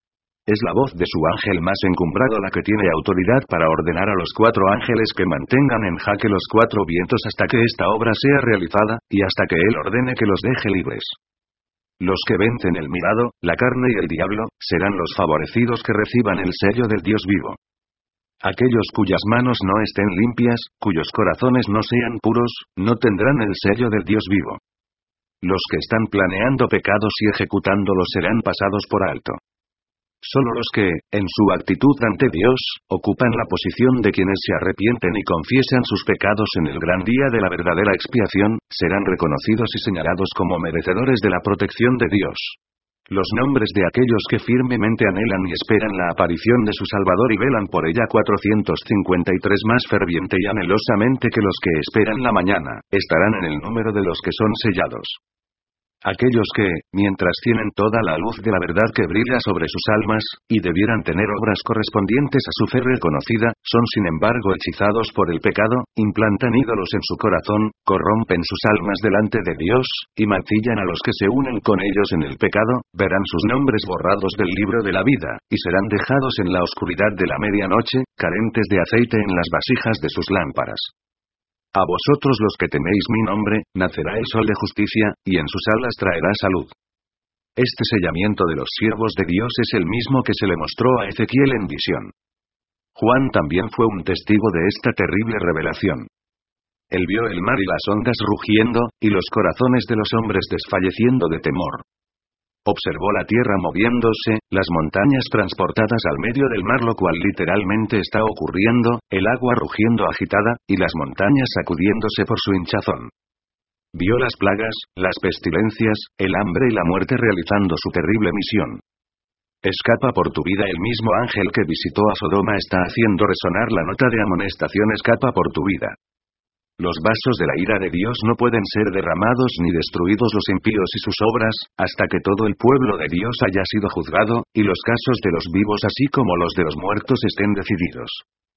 Es la voz de su ángel más encumbrado la que tiene autoridad para ordenar a los cuatro ángeles que mantengan en jaque los cuatro vientos hasta que esta obra sea realizada, y hasta que él ordene que los deje libres. Los que vencen el mirado, la carne y el diablo, serán los favorecidos que reciban el sello del Dios vivo. Aquellos cuyas manos no estén limpias, cuyos corazones no sean puros, no tendrán el sello del Dios vivo. Los que están planeando pecados y ejecutándolos serán pasados por alto. Solo los que, en su actitud ante Dios, ocupan la posición de quienes se arrepienten y confiesan sus pecados en el gran día de la verdadera expiación, serán reconocidos y señalados como merecedores de la protección de Dios. Los nombres de aquellos que firmemente anhelan y esperan la aparición de su Salvador y velan por ella cuatrocientos cincuenta y tres más ferviente y anhelosamente que los que esperan la mañana, estarán en el número de los que son sellados. Aquellos que, mientras tienen toda la luz de la verdad que brilla sobre sus almas, y debieran tener obras correspondientes a su fe reconocida, son sin embargo hechizados por el pecado, implantan ídolos en su corazón, corrompen sus almas delante de Dios, y mancillan a los que se unen con ellos en el pecado, verán sus nombres borrados del libro de la vida, y serán dejados en la oscuridad de la medianoche, carentes de aceite en las vasijas de sus lámparas. A vosotros los que teméis mi nombre, nacerá el sol de justicia, y en sus alas traerá salud. Este sellamiento de los siervos de Dios es el mismo que se le mostró a Ezequiel en visión. Juan también fue un testigo de esta terrible revelación. Él vio el mar y las ondas rugiendo, y los corazones de los hombres desfalleciendo de temor. Observó la tierra moviéndose, las montañas transportadas al medio del mar, lo cual literalmente está ocurriendo, el agua rugiendo agitada, y las montañas sacudiéndose por su hinchazón. Vio las plagas, las pestilencias, el hambre y la muerte realizando su terrible misión. Escapa por tu vida. El mismo ángel que visitó a Sodoma está haciendo resonar la nota de amonestación: escapa por tu vida. Los vasos de la ira de Dios no pueden ser derramados ni destruidos los impíos y sus obras, hasta que todo el pueblo de Dios haya sido juzgado, y los casos de los vivos así como los de los muertos estén decididos.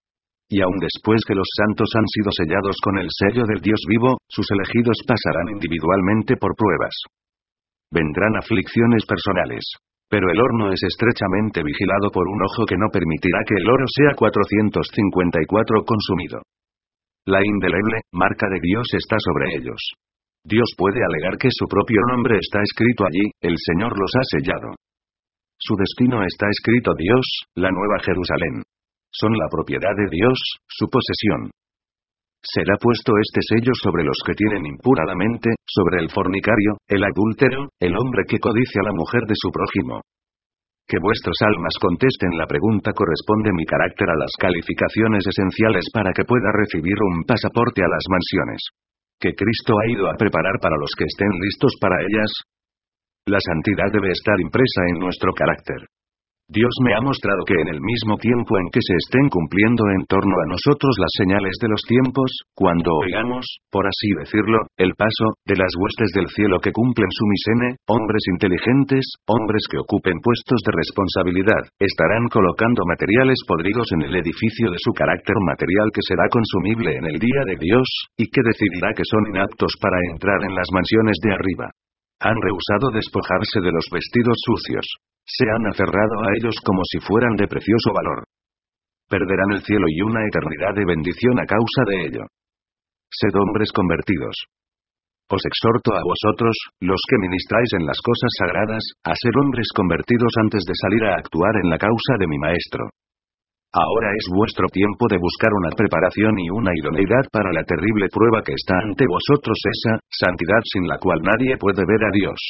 Y aun después que los santos han sido sellados con el sello del Dios vivo, sus elegidos pasarán individualmente por pruebas. Vendrán aflicciones personales. Pero el horno es estrechamente vigilado por un ojo que no permitirá que el oro sea cuatrocientos cincuenta y cuatro consumido. La indeleble marca de Dios está sobre ellos. Dios puede alegar que su propio nombre está escrito allí, el Señor los ha sellado. Su destino está escrito: Dios, la Nueva Jerusalén. Son la propiedad de Dios, su posesión. Será puesto este sello sobre los que tienen impura la mente, sobre el fornicario, el adúltero, el hombre que codicia a la mujer de su prójimo. Que vuestras almas contesten la pregunta: ¿corresponde mi carácter a las calificaciones esenciales para que pueda recibir un pasaporte a las mansiones que Cristo ha ido a preparar para los que estén listos para ellas? La santidad debe estar impresa en nuestro carácter. Dios me ha mostrado que en el mismo tiempo en que se estén cumpliendo en torno a nosotros las señales de los tiempos, cuando oigamos, por así decirlo, el paso de las huestes del cielo que cumplen su misión, hombres inteligentes, hombres que ocupen puestos de responsabilidad, estarán colocando materiales podridos en el edificio de su carácter material que será consumible en el día de Dios, y que decidirá que son inaptos para entrar en las mansiones de arriba. Han rehusado despojarse de los vestidos sucios. Se han aferrado a ellos como si fueran de precioso valor. Perderán el cielo y una eternidad de bendición a causa de ello. Sed hombres convertidos. Os exhorto a vosotros, los que ministráis en las cosas sagradas, a ser hombres convertidos antes de salir a actuar en la causa de mi Maestro. Ahora es vuestro tiempo de buscar una preparación y una idoneidad para la terrible prueba que está ante vosotros, esa santidad sin la cual nadie puede ver a Dios.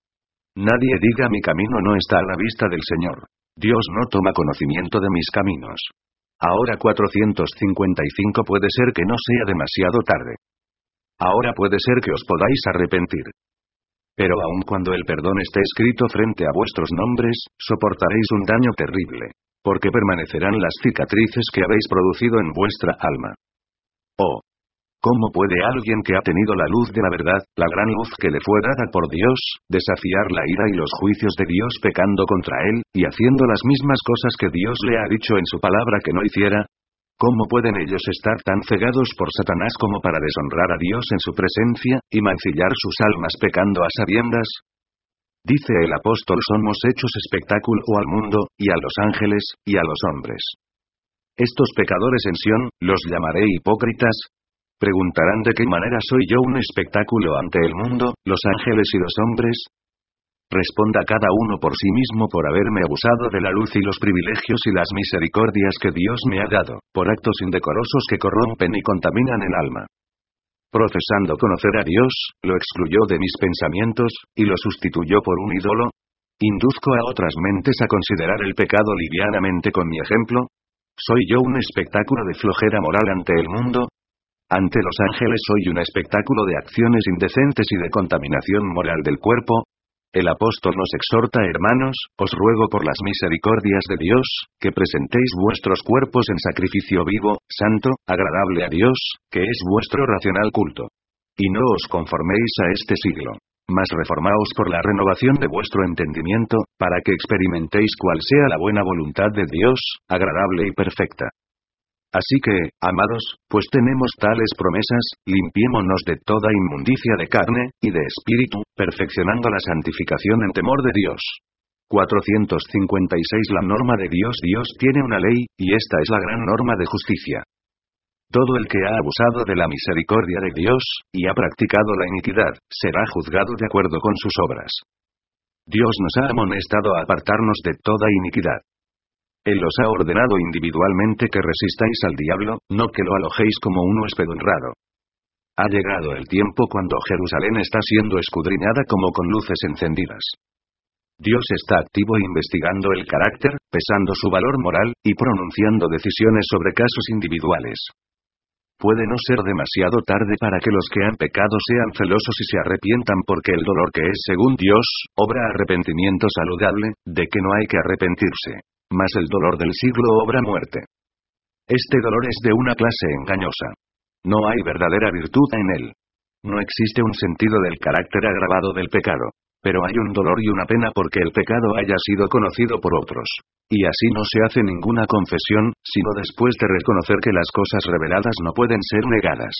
Nadie diga mi camino no está a la vista del Señor. Dios no toma conocimiento de mis caminos. Ahora cuatrocientos cincuenta y cinco puede ser que no sea demasiado tarde. Ahora puede ser que os podáis arrepentir. Pero aun cuando el perdón esté escrito frente a vuestros nombres, soportaréis un daño terrible. Porque permanecerán las cicatrices que habéis producido en vuestra alma. Oh. ¿Cómo puede alguien que ha tenido la luz de la verdad, la gran luz que le fue dada por Dios, desafiar la ira y los juicios de Dios pecando contra él, y haciendo las mismas cosas que Dios le ha dicho en su palabra que no hiciera? ¿Cómo pueden ellos estar tan cegados por Satanás como para deshonrar a Dios en su presencia, y mancillar sus almas pecando a sabiendas? Dice el apóstol: somos hechos espectáculo al mundo, y a los ángeles, y a los hombres. Estos pecadores en Sión, los llamaré hipócritas. Preguntarán de qué manera soy yo un espectáculo ante el mundo, los ángeles y los hombres. Responda cada uno por sí mismo por haberme abusado de la luz y los privilegios y las misericordias que Dios me ha dado, por actos indecorosos que corrompen y contaminan el alma. Profesando conocer a Dios, lo excluyó de mis pensamientos, y lo sustituyó por un ídolo. ¿Induzco a otras mentes a considerar el pecado livianamente con mi ejemplo? ¿Soy yo un espectáculo de flojera moral ante el mundo? Ante los ángeles soy un espectáculo de acciones indecentes y de contaminación moral del cuerpo. El apóstol nos exhorta: hermanos, os ruego por las misericordias de Dios, que presentéis vuestros cuerpos en sacrificio vivo, santo, agradable a Dios, que es vuestro racional culto. Y no os conforméis a este siglo, mas reformaos por la renovación de vuestro entendimiento, para que experimentéis cuál sea la buena voluntad de Dios, agradable y perfecta. Así que, amados, pues tenemos tales promesas, limpiémonos de toda inmundicia de carne, y de espíritu, perfeccionando la santificación en temor de Dios. cuatrocientos cincuenta y seis La norma de Dios. Dios tiene una ley, y esta es la gran norma de justicia. Todo el que ha abusado de la misericordia de Dios, y ha practicado la iniquidad, será juzgado de acuerdo con sus obras. Dios nos ha amonestado a apartarnos de toda iniquidad. Él os ha ordenado individualmente que resistáis al diablo, no que lo alojéis como un huésped honrado. Ha llegado el tiempo cuando Jerusalén está siendo escudriñada como con luces encendidas. Dios está activo investigando el carácter, pesando su valor moral, y pronunciando decisiones sobre casos individuales. Puede no ser demasiado tarde para que los que han pecado sean celosos y se arrepientan, porque el dolor que es según Dios, obra arrepentimiento saludable, de que no hay que arrepentirse. Mas el dolor del siglo obra muerte. Este dolor es de una clase engañosa. No hay verdadera virtud en él. No existe un sentido del carácter agravado del pecado. Pero hay un dolor y una pena porque el pecado haya sido conocido por otros. Y así no se hace ninguna confesión, sino después de reconocer que las cosas reveladas no pueden ser negadas.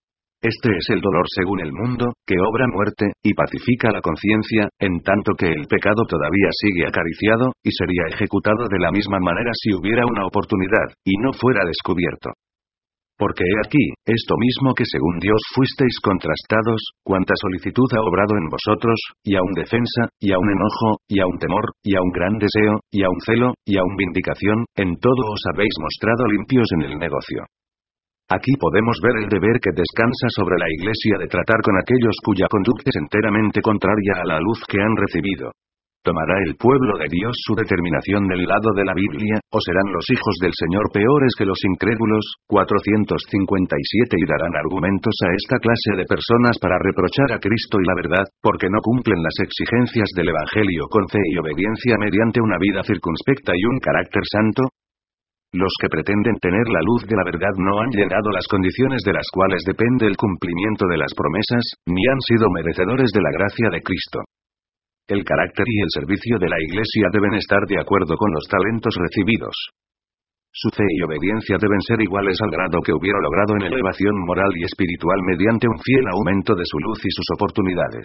Este es el dolor según el mundo, que obra muerte, y pacifica la conciencia, en tanto que el pecado todavía sigue acariciado, y sería ejecutado de la misma manera si hubiera una oportunidad, y no fuera descubierto. Porque he aquí, esto mismo que según Dios fuisteis contrastados, cuanta solicitud ha obrado en vosotros, y aun defensa, y aun enojo, y aun temor, y aun gran deseo, y aun celo, y aun vindicación, en todo os habéis mostrado limpios en el negocio. Aquí podemos ver el deber que descansa sobre la Iglesia de tratar con aquellos cuya conducta es enteramente contraria a la luz que han recibido. ¿Tomará el pueblo de Dios su determinación del lado de la Biblia, o serán los hijos del Señor peores que los incrédulos? cuatrocientos cincuenta y siete Y darán argumentos a esta clase de personas para reprochar a Cristo y la verdad, porque no cumplen las exigencias del Evangelio con fe y obediencia mediante una vida circunspecta y un carácter santo. Los que pretenden tener la luz de la verdad no han llenado las condiciones de las cuales depende el cumplimiento de las promesas, ni han sido merecedores de la gracia de Cristo. El carácter y el servicio de la Iglesia deben estar de acuerdo con los talentos recibidos. Su fe y obediencia deben ser iguales al grado que hubiera logrado en elevación moral y espiritual mediante un fiel aumento de su luz y sus oportunidades.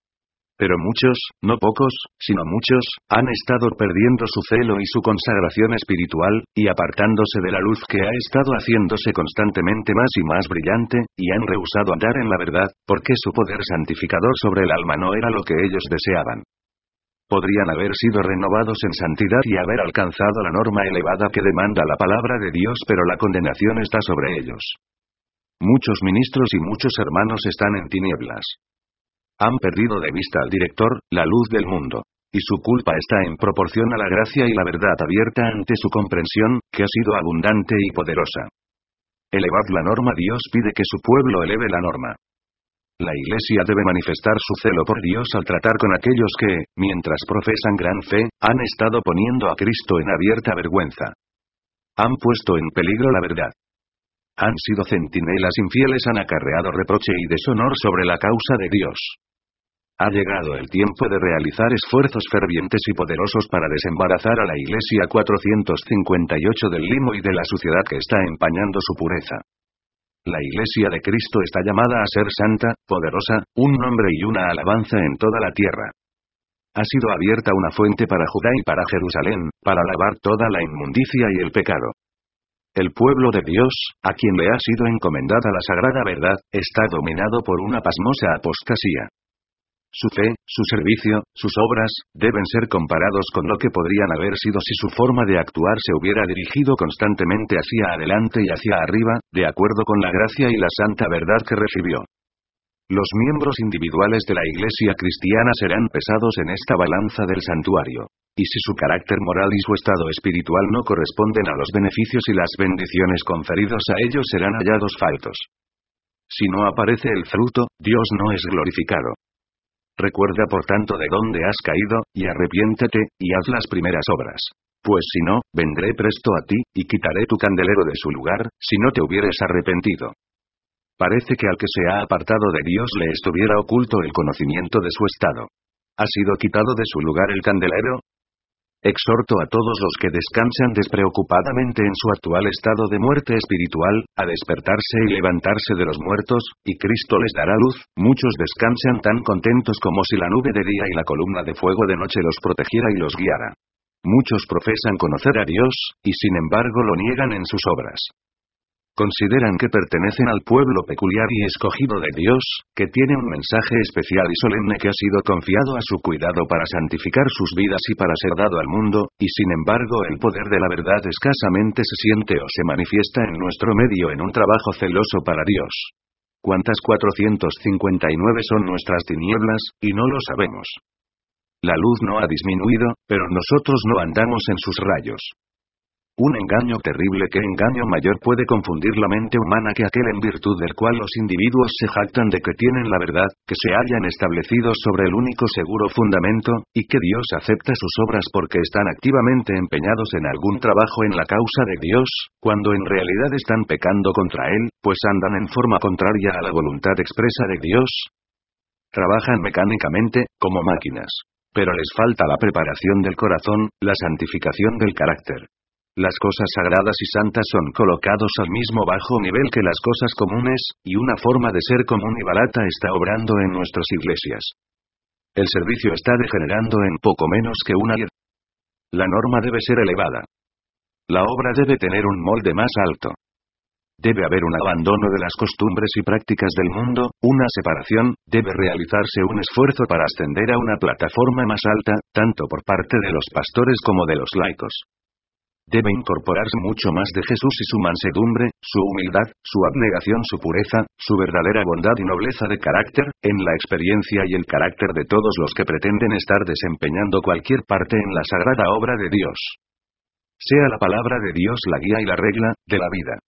Pero muchos, no pocos, sino muchos, han estado perdiendo su celo y su consagración espiritual, y apartándose de la luz que ha estado haciéndose constantemente más y más brillante, y han rehusado andar en la verdad, porque su poder santificador sobre el alma no era lo que ellos deseaban. Podrían haber sido renovados en santidad y haber alcanzado la norma elevada que demanda la palabra de Dios, pero la condenación está sobre ellos. Muchos ministros y muchos hermanos están en tinieblas. Han perdido de vista al director, la luz del mundo. Y su culpa está en proporción a la gracia y la verdad abierta ante su comprensión, que ha sido abundante y poderosa. Elevad la norma. Dios pide que su pueblo eleve la norma. La Iglesia debe manifestar su celo por Dios al tratar con aquellos que, mientras profesan gran fe, han estado poniendo a Cristo en abierta vergüenza. Han puesto en peligro la verdad. Han sido centinelas infieles, han acarreado reproche y deshonor sobre la causa de Dios. Ha llegado el tiempo de realizar esfuerzos fervientes y poderosos para desembarazar a la Iglesia cuatrocientos cincuenta y ocho del limo y de la suciedad que está empañando su pureza. La Iglesia de Cristo está llamada a ser santa, poderosa, un nombre y una alabanza en toda la tierra. Ha sido abierta una fuente para Judá y para Jerusalén, para lavar toda la inmundicia y el pecado. El pueblo de Dios, a quien le ha sido encomendada la sagrada verdad, está dominado por una pasmosa apostasía. Su fe, su servicio, sus obras, deben ser comparados con lo que podrían haber sido si su forma de actuar se hubiera dirigido constantemente hacia adelante y hacia arriba, de acuerdo con la gracia y la santa verdad que recibió. Los miembros individuales de la Iglesia cristiana serán pesados en esta balanza del santuario. Y si su carácter moral y su estado espiritual no corresponden a los beneficios y las bendiciones conferidos a ellos, serán hallados faltos. Si no aparece el fruto, Dios no es glorificado. Recuerda por tanto de dónde has caído, y arrepiéntete, y haz las primeras obras. Pues si no, vendré presto a ti, y quitaré tu candelero de su lugar, si no te hubieres arrepentido. Parece que al que se ha apartado de Dios le estuviera oculto el conocimiento de su estado. ¿Ha sido quitado de su lugar el candelero? Exhorto a todos los que descansan despreocupadamente en su actual estado de muerte espiritual, a despertarse y levantarse de los muertos, y Cristo les dará luz. Muchos descansan tan contentos como si la nube de día y la columna de fuego de noche los protegiera y los guiara. Muchos profesan conocer a Dios, y sin embargo lo niegan en sus obras. Consideran que pertenecen al pueblo peculiar y escogido de Dios, que tiene un mensaje especial y solemne que ha sido confiado a su cuidado para santificar sus vidas y para ser dado al mundo, y sin embargo el poder de la verdad escasamente se siente o se manifiesta en nuestro medio en un trabajo celoso para Dios. ¿Cuántas cuatrocientos cincuenta y nueve son nuestras tinieblas, y no lo sabemos? La luz no ha disminuido, pero nosotros no andamos en sus rayos. Un engaño terrible. ¿Qué engaño mayor puede confundir la mente humana que aquel en virtud del cual los individuos se jactan de que tienen la verdad, que se hallan establecidos sobre el único seguro fundamento, y que Dios acepta sus obras porque están activamente empeñados en algún trabajo en la causa de Dios, cuando en realidad están pecando contra Él, pues andan en forma contraria a la voluntad expresa de Dios? Trabajan mecánicamente, como máquinas. Pero les falta la preparación del corazón, la santificación del carácter. Las cosas sagradas y santas son colocados al mismo bajo nivel que las cosas comunes, y una forma de ser común y barata está obrando en nuestras iglesias. El servicio está degenerando en poco menos que una idea. La norma debe ser elevada. La obra debe tener un molde más alto. Debe haber un abandono de las costumbres y prácticas del mundo, una separación, debe realizarse un esfuerzo para ascender a una plataforma más alta, tanto por parte de los pastores como de los laicos. Debe incorporarse mucho más de Jesús y su mansedumbre, su humildad, su abnegación, su pureza, su verdadera bondad y nobleza de carácter, en la experiencia y el carácter de todos los que pretenden estar desempeñando cualquier parte en la sagrada obra de Dios. Sea la palabra de Dios la guía y la regla de la vida.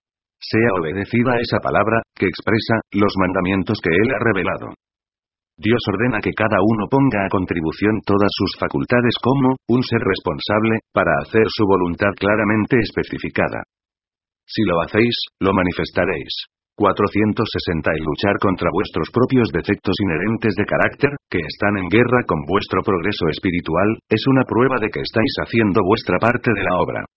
Sea obedecida esa palabra, que expresa los mandamientos que Él ha revelado. Dios ordena que cada uno ponga a contribución todas sus facultades como un ser responsable, para hacer su voluntad claramente especificada. Si lo hacéis, lo manifestaréis. cuatrocientos sesenta Y luchar contra vuestros propios defectos inherentes de carácter, que están en guerra con vuestro progreso espiritual, es una prueba de que estáis haciendo vuestra parte de la obra.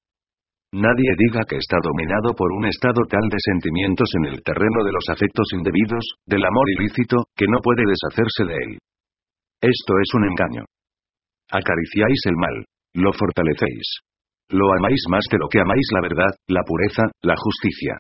Nadie diga que está dominado por un estado tal de sentimientos en el terreno de los afectos indebidos, del amor ilícito, que no puede deshacerse de él. Esto es un engaño. Acariciáis el mal. Lo fortalecéis. Lo amáis más de lo que amáis la verdad, la pureza, la justicia.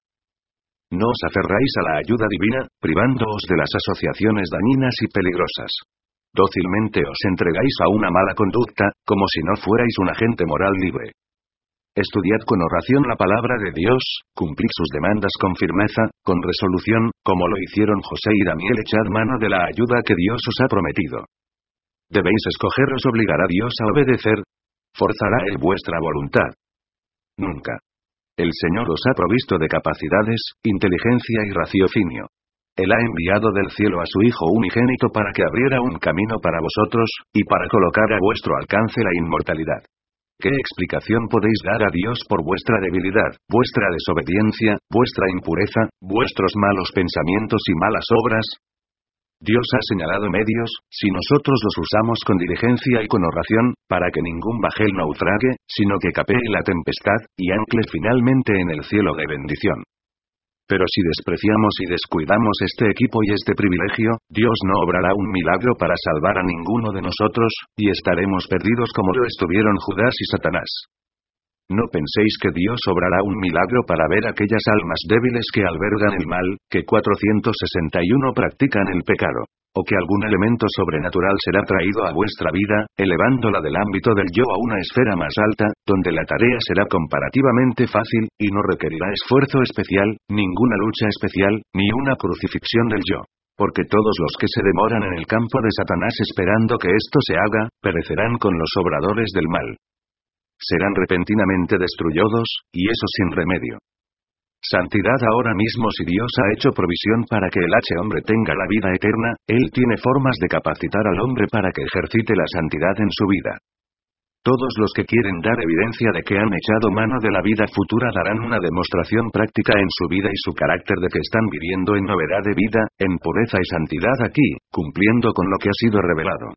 No os aferráis a la ayuda divina, privándoos de las asociaciones dañinas y peligrosas. Dócilmente os entregáis a una mala conducta, como si no fuerais un agente moral libre. Estudiad con oración la palabra de Dios, cumplid sus demandas con firmeza, con resolución, como lo hicieron José y Daniel. Echad mano de la ayuda que Dios os ha prometido. ¿Debéis escoger? ¿Os obligará Dios a obedecer? ¿Forzará Él vuestra voluntad? Nunca. El Señor os ha provisto de capacidades, inteligencia y raciocinio. Él ha enviado del cielo a su Hijo unigénito para que abriera un camino para vosotros, y para colocar a vuestro alcance la inmortalidad. ¿Qué explicación podéis dar a Dios por vuestra debilidad, vuestra desobediencia, vuestra impureza, vuestros malos pensamientos y malas obras? Dios ha señalado medios, si nosotros los usamos con diligencia y con oración, para que ningún bajel naufrague, sino que capee la tempestad, y ancle finalmente en el cielo de bendición. Pero si despreciamos y descuidamos este equipo y este privilegio, Dios no obrará un milagro para salvar a ninguno de nosotros, y estaremos perdidos como lo estuvieron Judas y Satanás. No penséis que Dios obrará un milagro para ver aquellas almas débiles que albergan el mal, que cuatrocientos sesenta y uno practican el pecado. O que algún elemento sobrenatural será traído a vuestra vida, elevándola del ámbito del yo a una esfera más alta, donde la tarea será comparativamente fácil, y no requerirá esfuerzo especial, ninguna lucha especial, ni una crucifixión del yo. Porque todos los que se demoran en el campo de Satanás esperando que esto se haga, perecerán con los obradores del mal. Serán repentinamente destruidos, y eso sin remedio. Santidad ahora mismo. Si Dios ha hecho provisión para que el H hombre tenga la vida eterna, Él tiene formas de capacitar al hombre para que ejercite la santidad en su vida. Todos los que quieren dar evidencia de que han echado mano de la vida futura darán una demostración práctica en su vida y su carácter de que están viviendo en novedad de vida, en pureza y santidad aquí, cumpliendo con lo que ha sido revelado.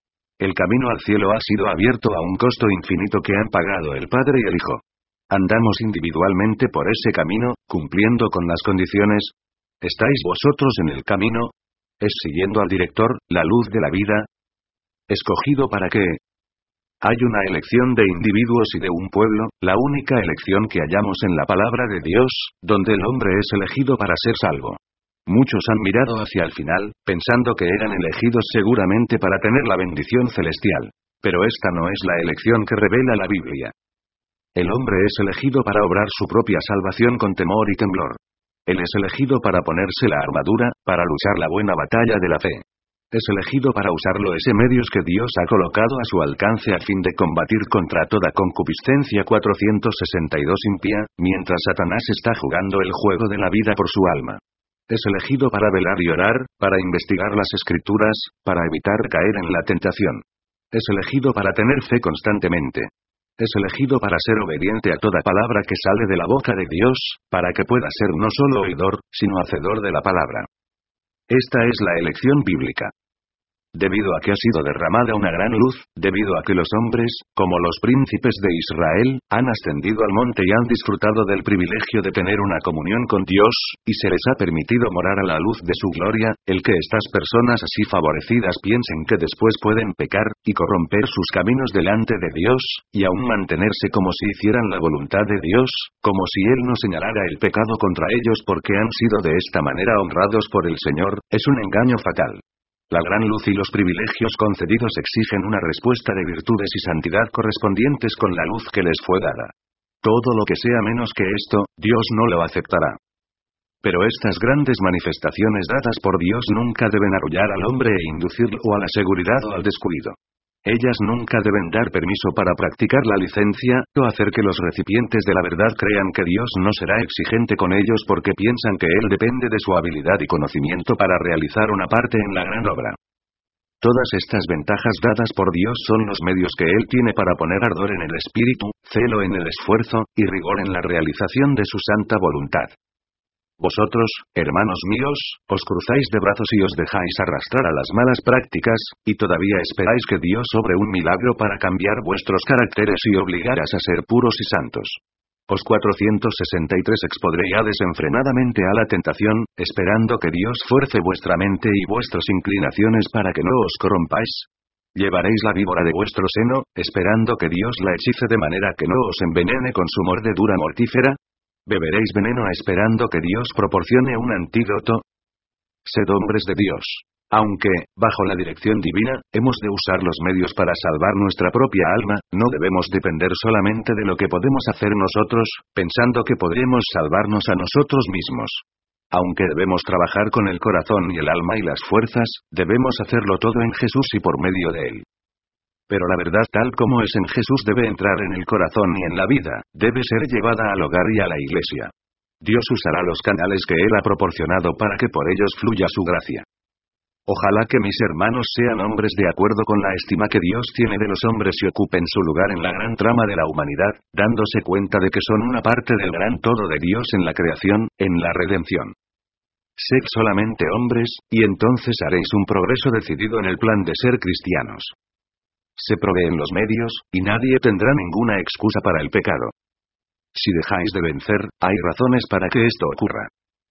El camino al cielo ha sido abierto a un costo infinito que han pagado el Padre y el Hijo. ¿Andamos individualmente por ese camino, cumpliendo con las condiciones? ¿Estáis vosotros en el camino? ¿Es siguiendo al director, la luz de la vida? ¿Escogido para qué? Hay una elección de individuos y de un pueblo, la única elección que hallamos en la palabra de Dios, donde el hombre es elegido para ser salvo. Muchos han mirado hacia el final, pensando que eran elegidos seguramente para tener la bendición celestial. Pero esta no es la elección que revela la Biblia. El hombre es elegido para obrar su propia salvación con temor y temblor. Él es elegido para ponerse la armadura, para luchar la buena batalla de la fe. Es elegido para usarlo ese medios que Dios ha colocado a su alcance a fin de combatir contra toda concupiscencia cuatrocientos sesenta y dos impía, mientras Satanás está jugando el juego de la vida por su alma. Es elegido para velar y orar, para investigar las Escrituras, para evitar caer en la tentación. Es elegido para tener fe constantemente. Es elegido para ser obediente a toda palabra que sale de la boca de Dios, para que pueda ser no solo oidor, sino hacedor de la palabra. Esta es la elección bíblica. Debido a que ha sido derramada una gran luz, debido a que los hombres, como los príncipes de Israel, han ascendido al monte y han disfrutado del privilegio de tener una comunión con Dios, y se les ha permitido morar a la luz de su gloria, el que estas personas así favorecidas piensen que después pueden pecar, y corromper sus caminos delante de Dios, y aún mantenerse como si hicieran la voluntad de Dios, como si Él no señalara el pecado contra ellos porque han sido de esta manera honrados por el Señor, es un engaño fatal. La gran luz y los privilegios concedidos exigen una respuesta de virtudes y santidad correspondientes con la luz que les fue dada. Todo lo que sea menos que esto, Dios no lo aceptará. Pero estas grandes manifestaciones dadas por Dios nunca deben arrullar al hombre e inducirlo a la seguridad o al descuido. Ellas nunca deben dar permiso para practicar la licencia, o hacer que los recipientes de la verdad crean que Dios no será exigente con ellos porque piensan que Él depende de su habilidad y conocimiento para realizar una parte en la gran obra. Todas estas ventajas dadas por Dios son los medios que Él tiene para poner ardor en el espíritu, celo en el esfuerzo, y rigor en la realización de su santa voluntad. Vosotros, hermanos míos, os cruzáis de brazos y os dejáis arrastrar a las malas prácticas, y todavía esperáis que Dios obre un milagro para cambiar vuestros caracteres y obligaros a ser puros y santos. Os cuatrocientos sesenta y tres expodréis desenfrenadamente a la tentación, esperando que Dios fuerce vuestra mente y vuestras inclinaciones para que no os corrompáis. Llevaréis la víbora de vuestro seno, esperando que Dios la hechice de manera que no os envenene con su mordedura mortífera. ¿Beberéis veneno esperando que Dios proporcione un antídoto? Sed hombres de Dios. Aunque, bajo la dirección divina, hemos de usar los medios para salvar nuestra propia alma, no debemos depender solamente de lo que podemos hacer nosotros, pensando que podremos salvarnos a nosotros mismos. Aunque debemos trabajar con el corazón y el alma y las fuerzas, debemos hacerlo todo en Jesús y por medio de Él. Pero la verdad tal como es en Jesús debe entrar en el corazón y en la vida, debe ser llevada al hogar y a la iglesia. Dios usará los canales que Él ha proporcionado para que por ellos fluya su gracia. Ojalá que mis hermanos sean hombres de acuerdo con la estima que Dios tiene de los hombres y ocupen su lugar en la gran trama de la humanidad, dándose cuenta de que son una parte del gran todo de Dios en la creación, en la redención. Sed solamente hombres, y entonces haréis un progreso decidido en el plan de ser cristianos. Se proveen los medios, y nadie tendrá ninguna excusa para el pecado. Si dejáis de vencer, hay razones para que esto ocurra.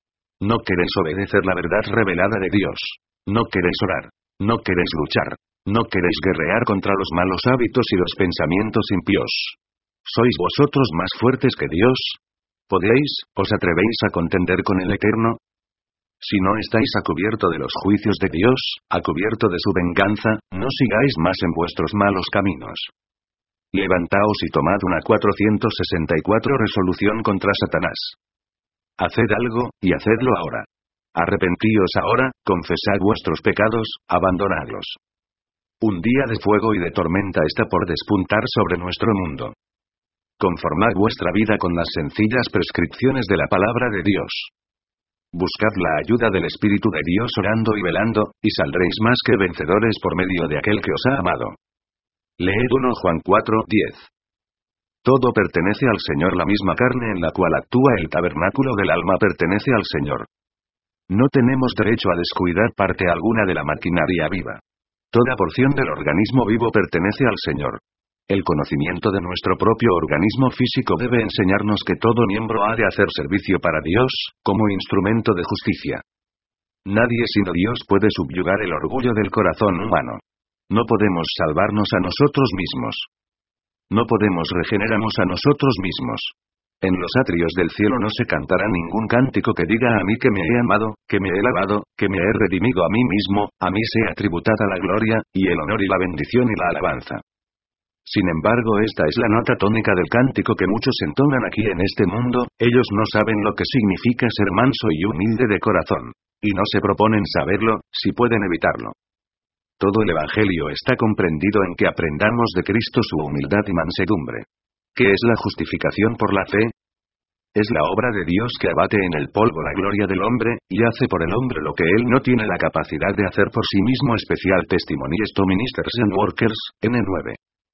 No queréis obedecer la verdad revelada de Dios. No queréis orar. No queréis luchar. No queréis guerrear contra los malos hábitos y los pensamientos impíos. ¿Sois vosotros más fuertes que Dios? ¿Podéis, os atrevéis a contender con el Eterno? Si no estáis a cubierto de los juicios de Dios, a cubierto de su venganza, no sigáis más en vuestros malos caminos. Levantaos y tomad una cuatrocientos sesenta y cuatro resolución contra Satanás. Haced algo, y hacedlo ahora. Arrepentíos ahora, confesad vuestros pecados, abandonadlos. Un día de fuego y de tormenta está por despuntar sobre nuestro mundo. Conformad vuestra vida con las sencillas prescripciones de la palabra de Dios. Buscad la ayuda del Espíritu de Dios orando y velando, y saldréis más que vencedores por medio de aquel que os ha amado. Leed primera Juan cuatro, diez. Todo pertenece al Señor, la misma carne en la cual actúa el tabernáculo del alma pertenece al Señor. No tenemos derecho a descuidar parte alguna de la maquinaria viva. Toda porción del organismo vivo pertenece al Señor. El conocimiento de nuestro propio organismo físico debe enseñarnos que todo miembro ha de hacer servicio para Dios, como instrumento de justicia. Nadie sino Dios puede subyugar el orgullo del corazón humano. No podemos salvarnos a nosotros mismos. No podemos regenerarnos a nosotros mismos. En los atrios del cielo no se cantará ningún cántico que diga a mí que me he amado, que me he lavado, que me he redimido a mí mismo, a mí sea tributada la gloria, y el honor y la bendición y la alabanza. Sin embargo, esta es la nota tónica del cántico que muchos entonan aquí en este mundo, ellos no saben lo que significa ser manso y humilde de corazón. Y no se proponen saberlo, si pueden evitarlo. Todo el Evangelio está comprendido en que aprendamos de Cristo su humildad y mansedumbre. ¿Qué es la justificación por la fe? Es la obra de Dios que abate en el polvo la gloria del hombre, y hace por el hombre lo que él no tiene la capacidad de hacer por sí mismo. Especial Testimonies to Ministers and Workers, N nueve.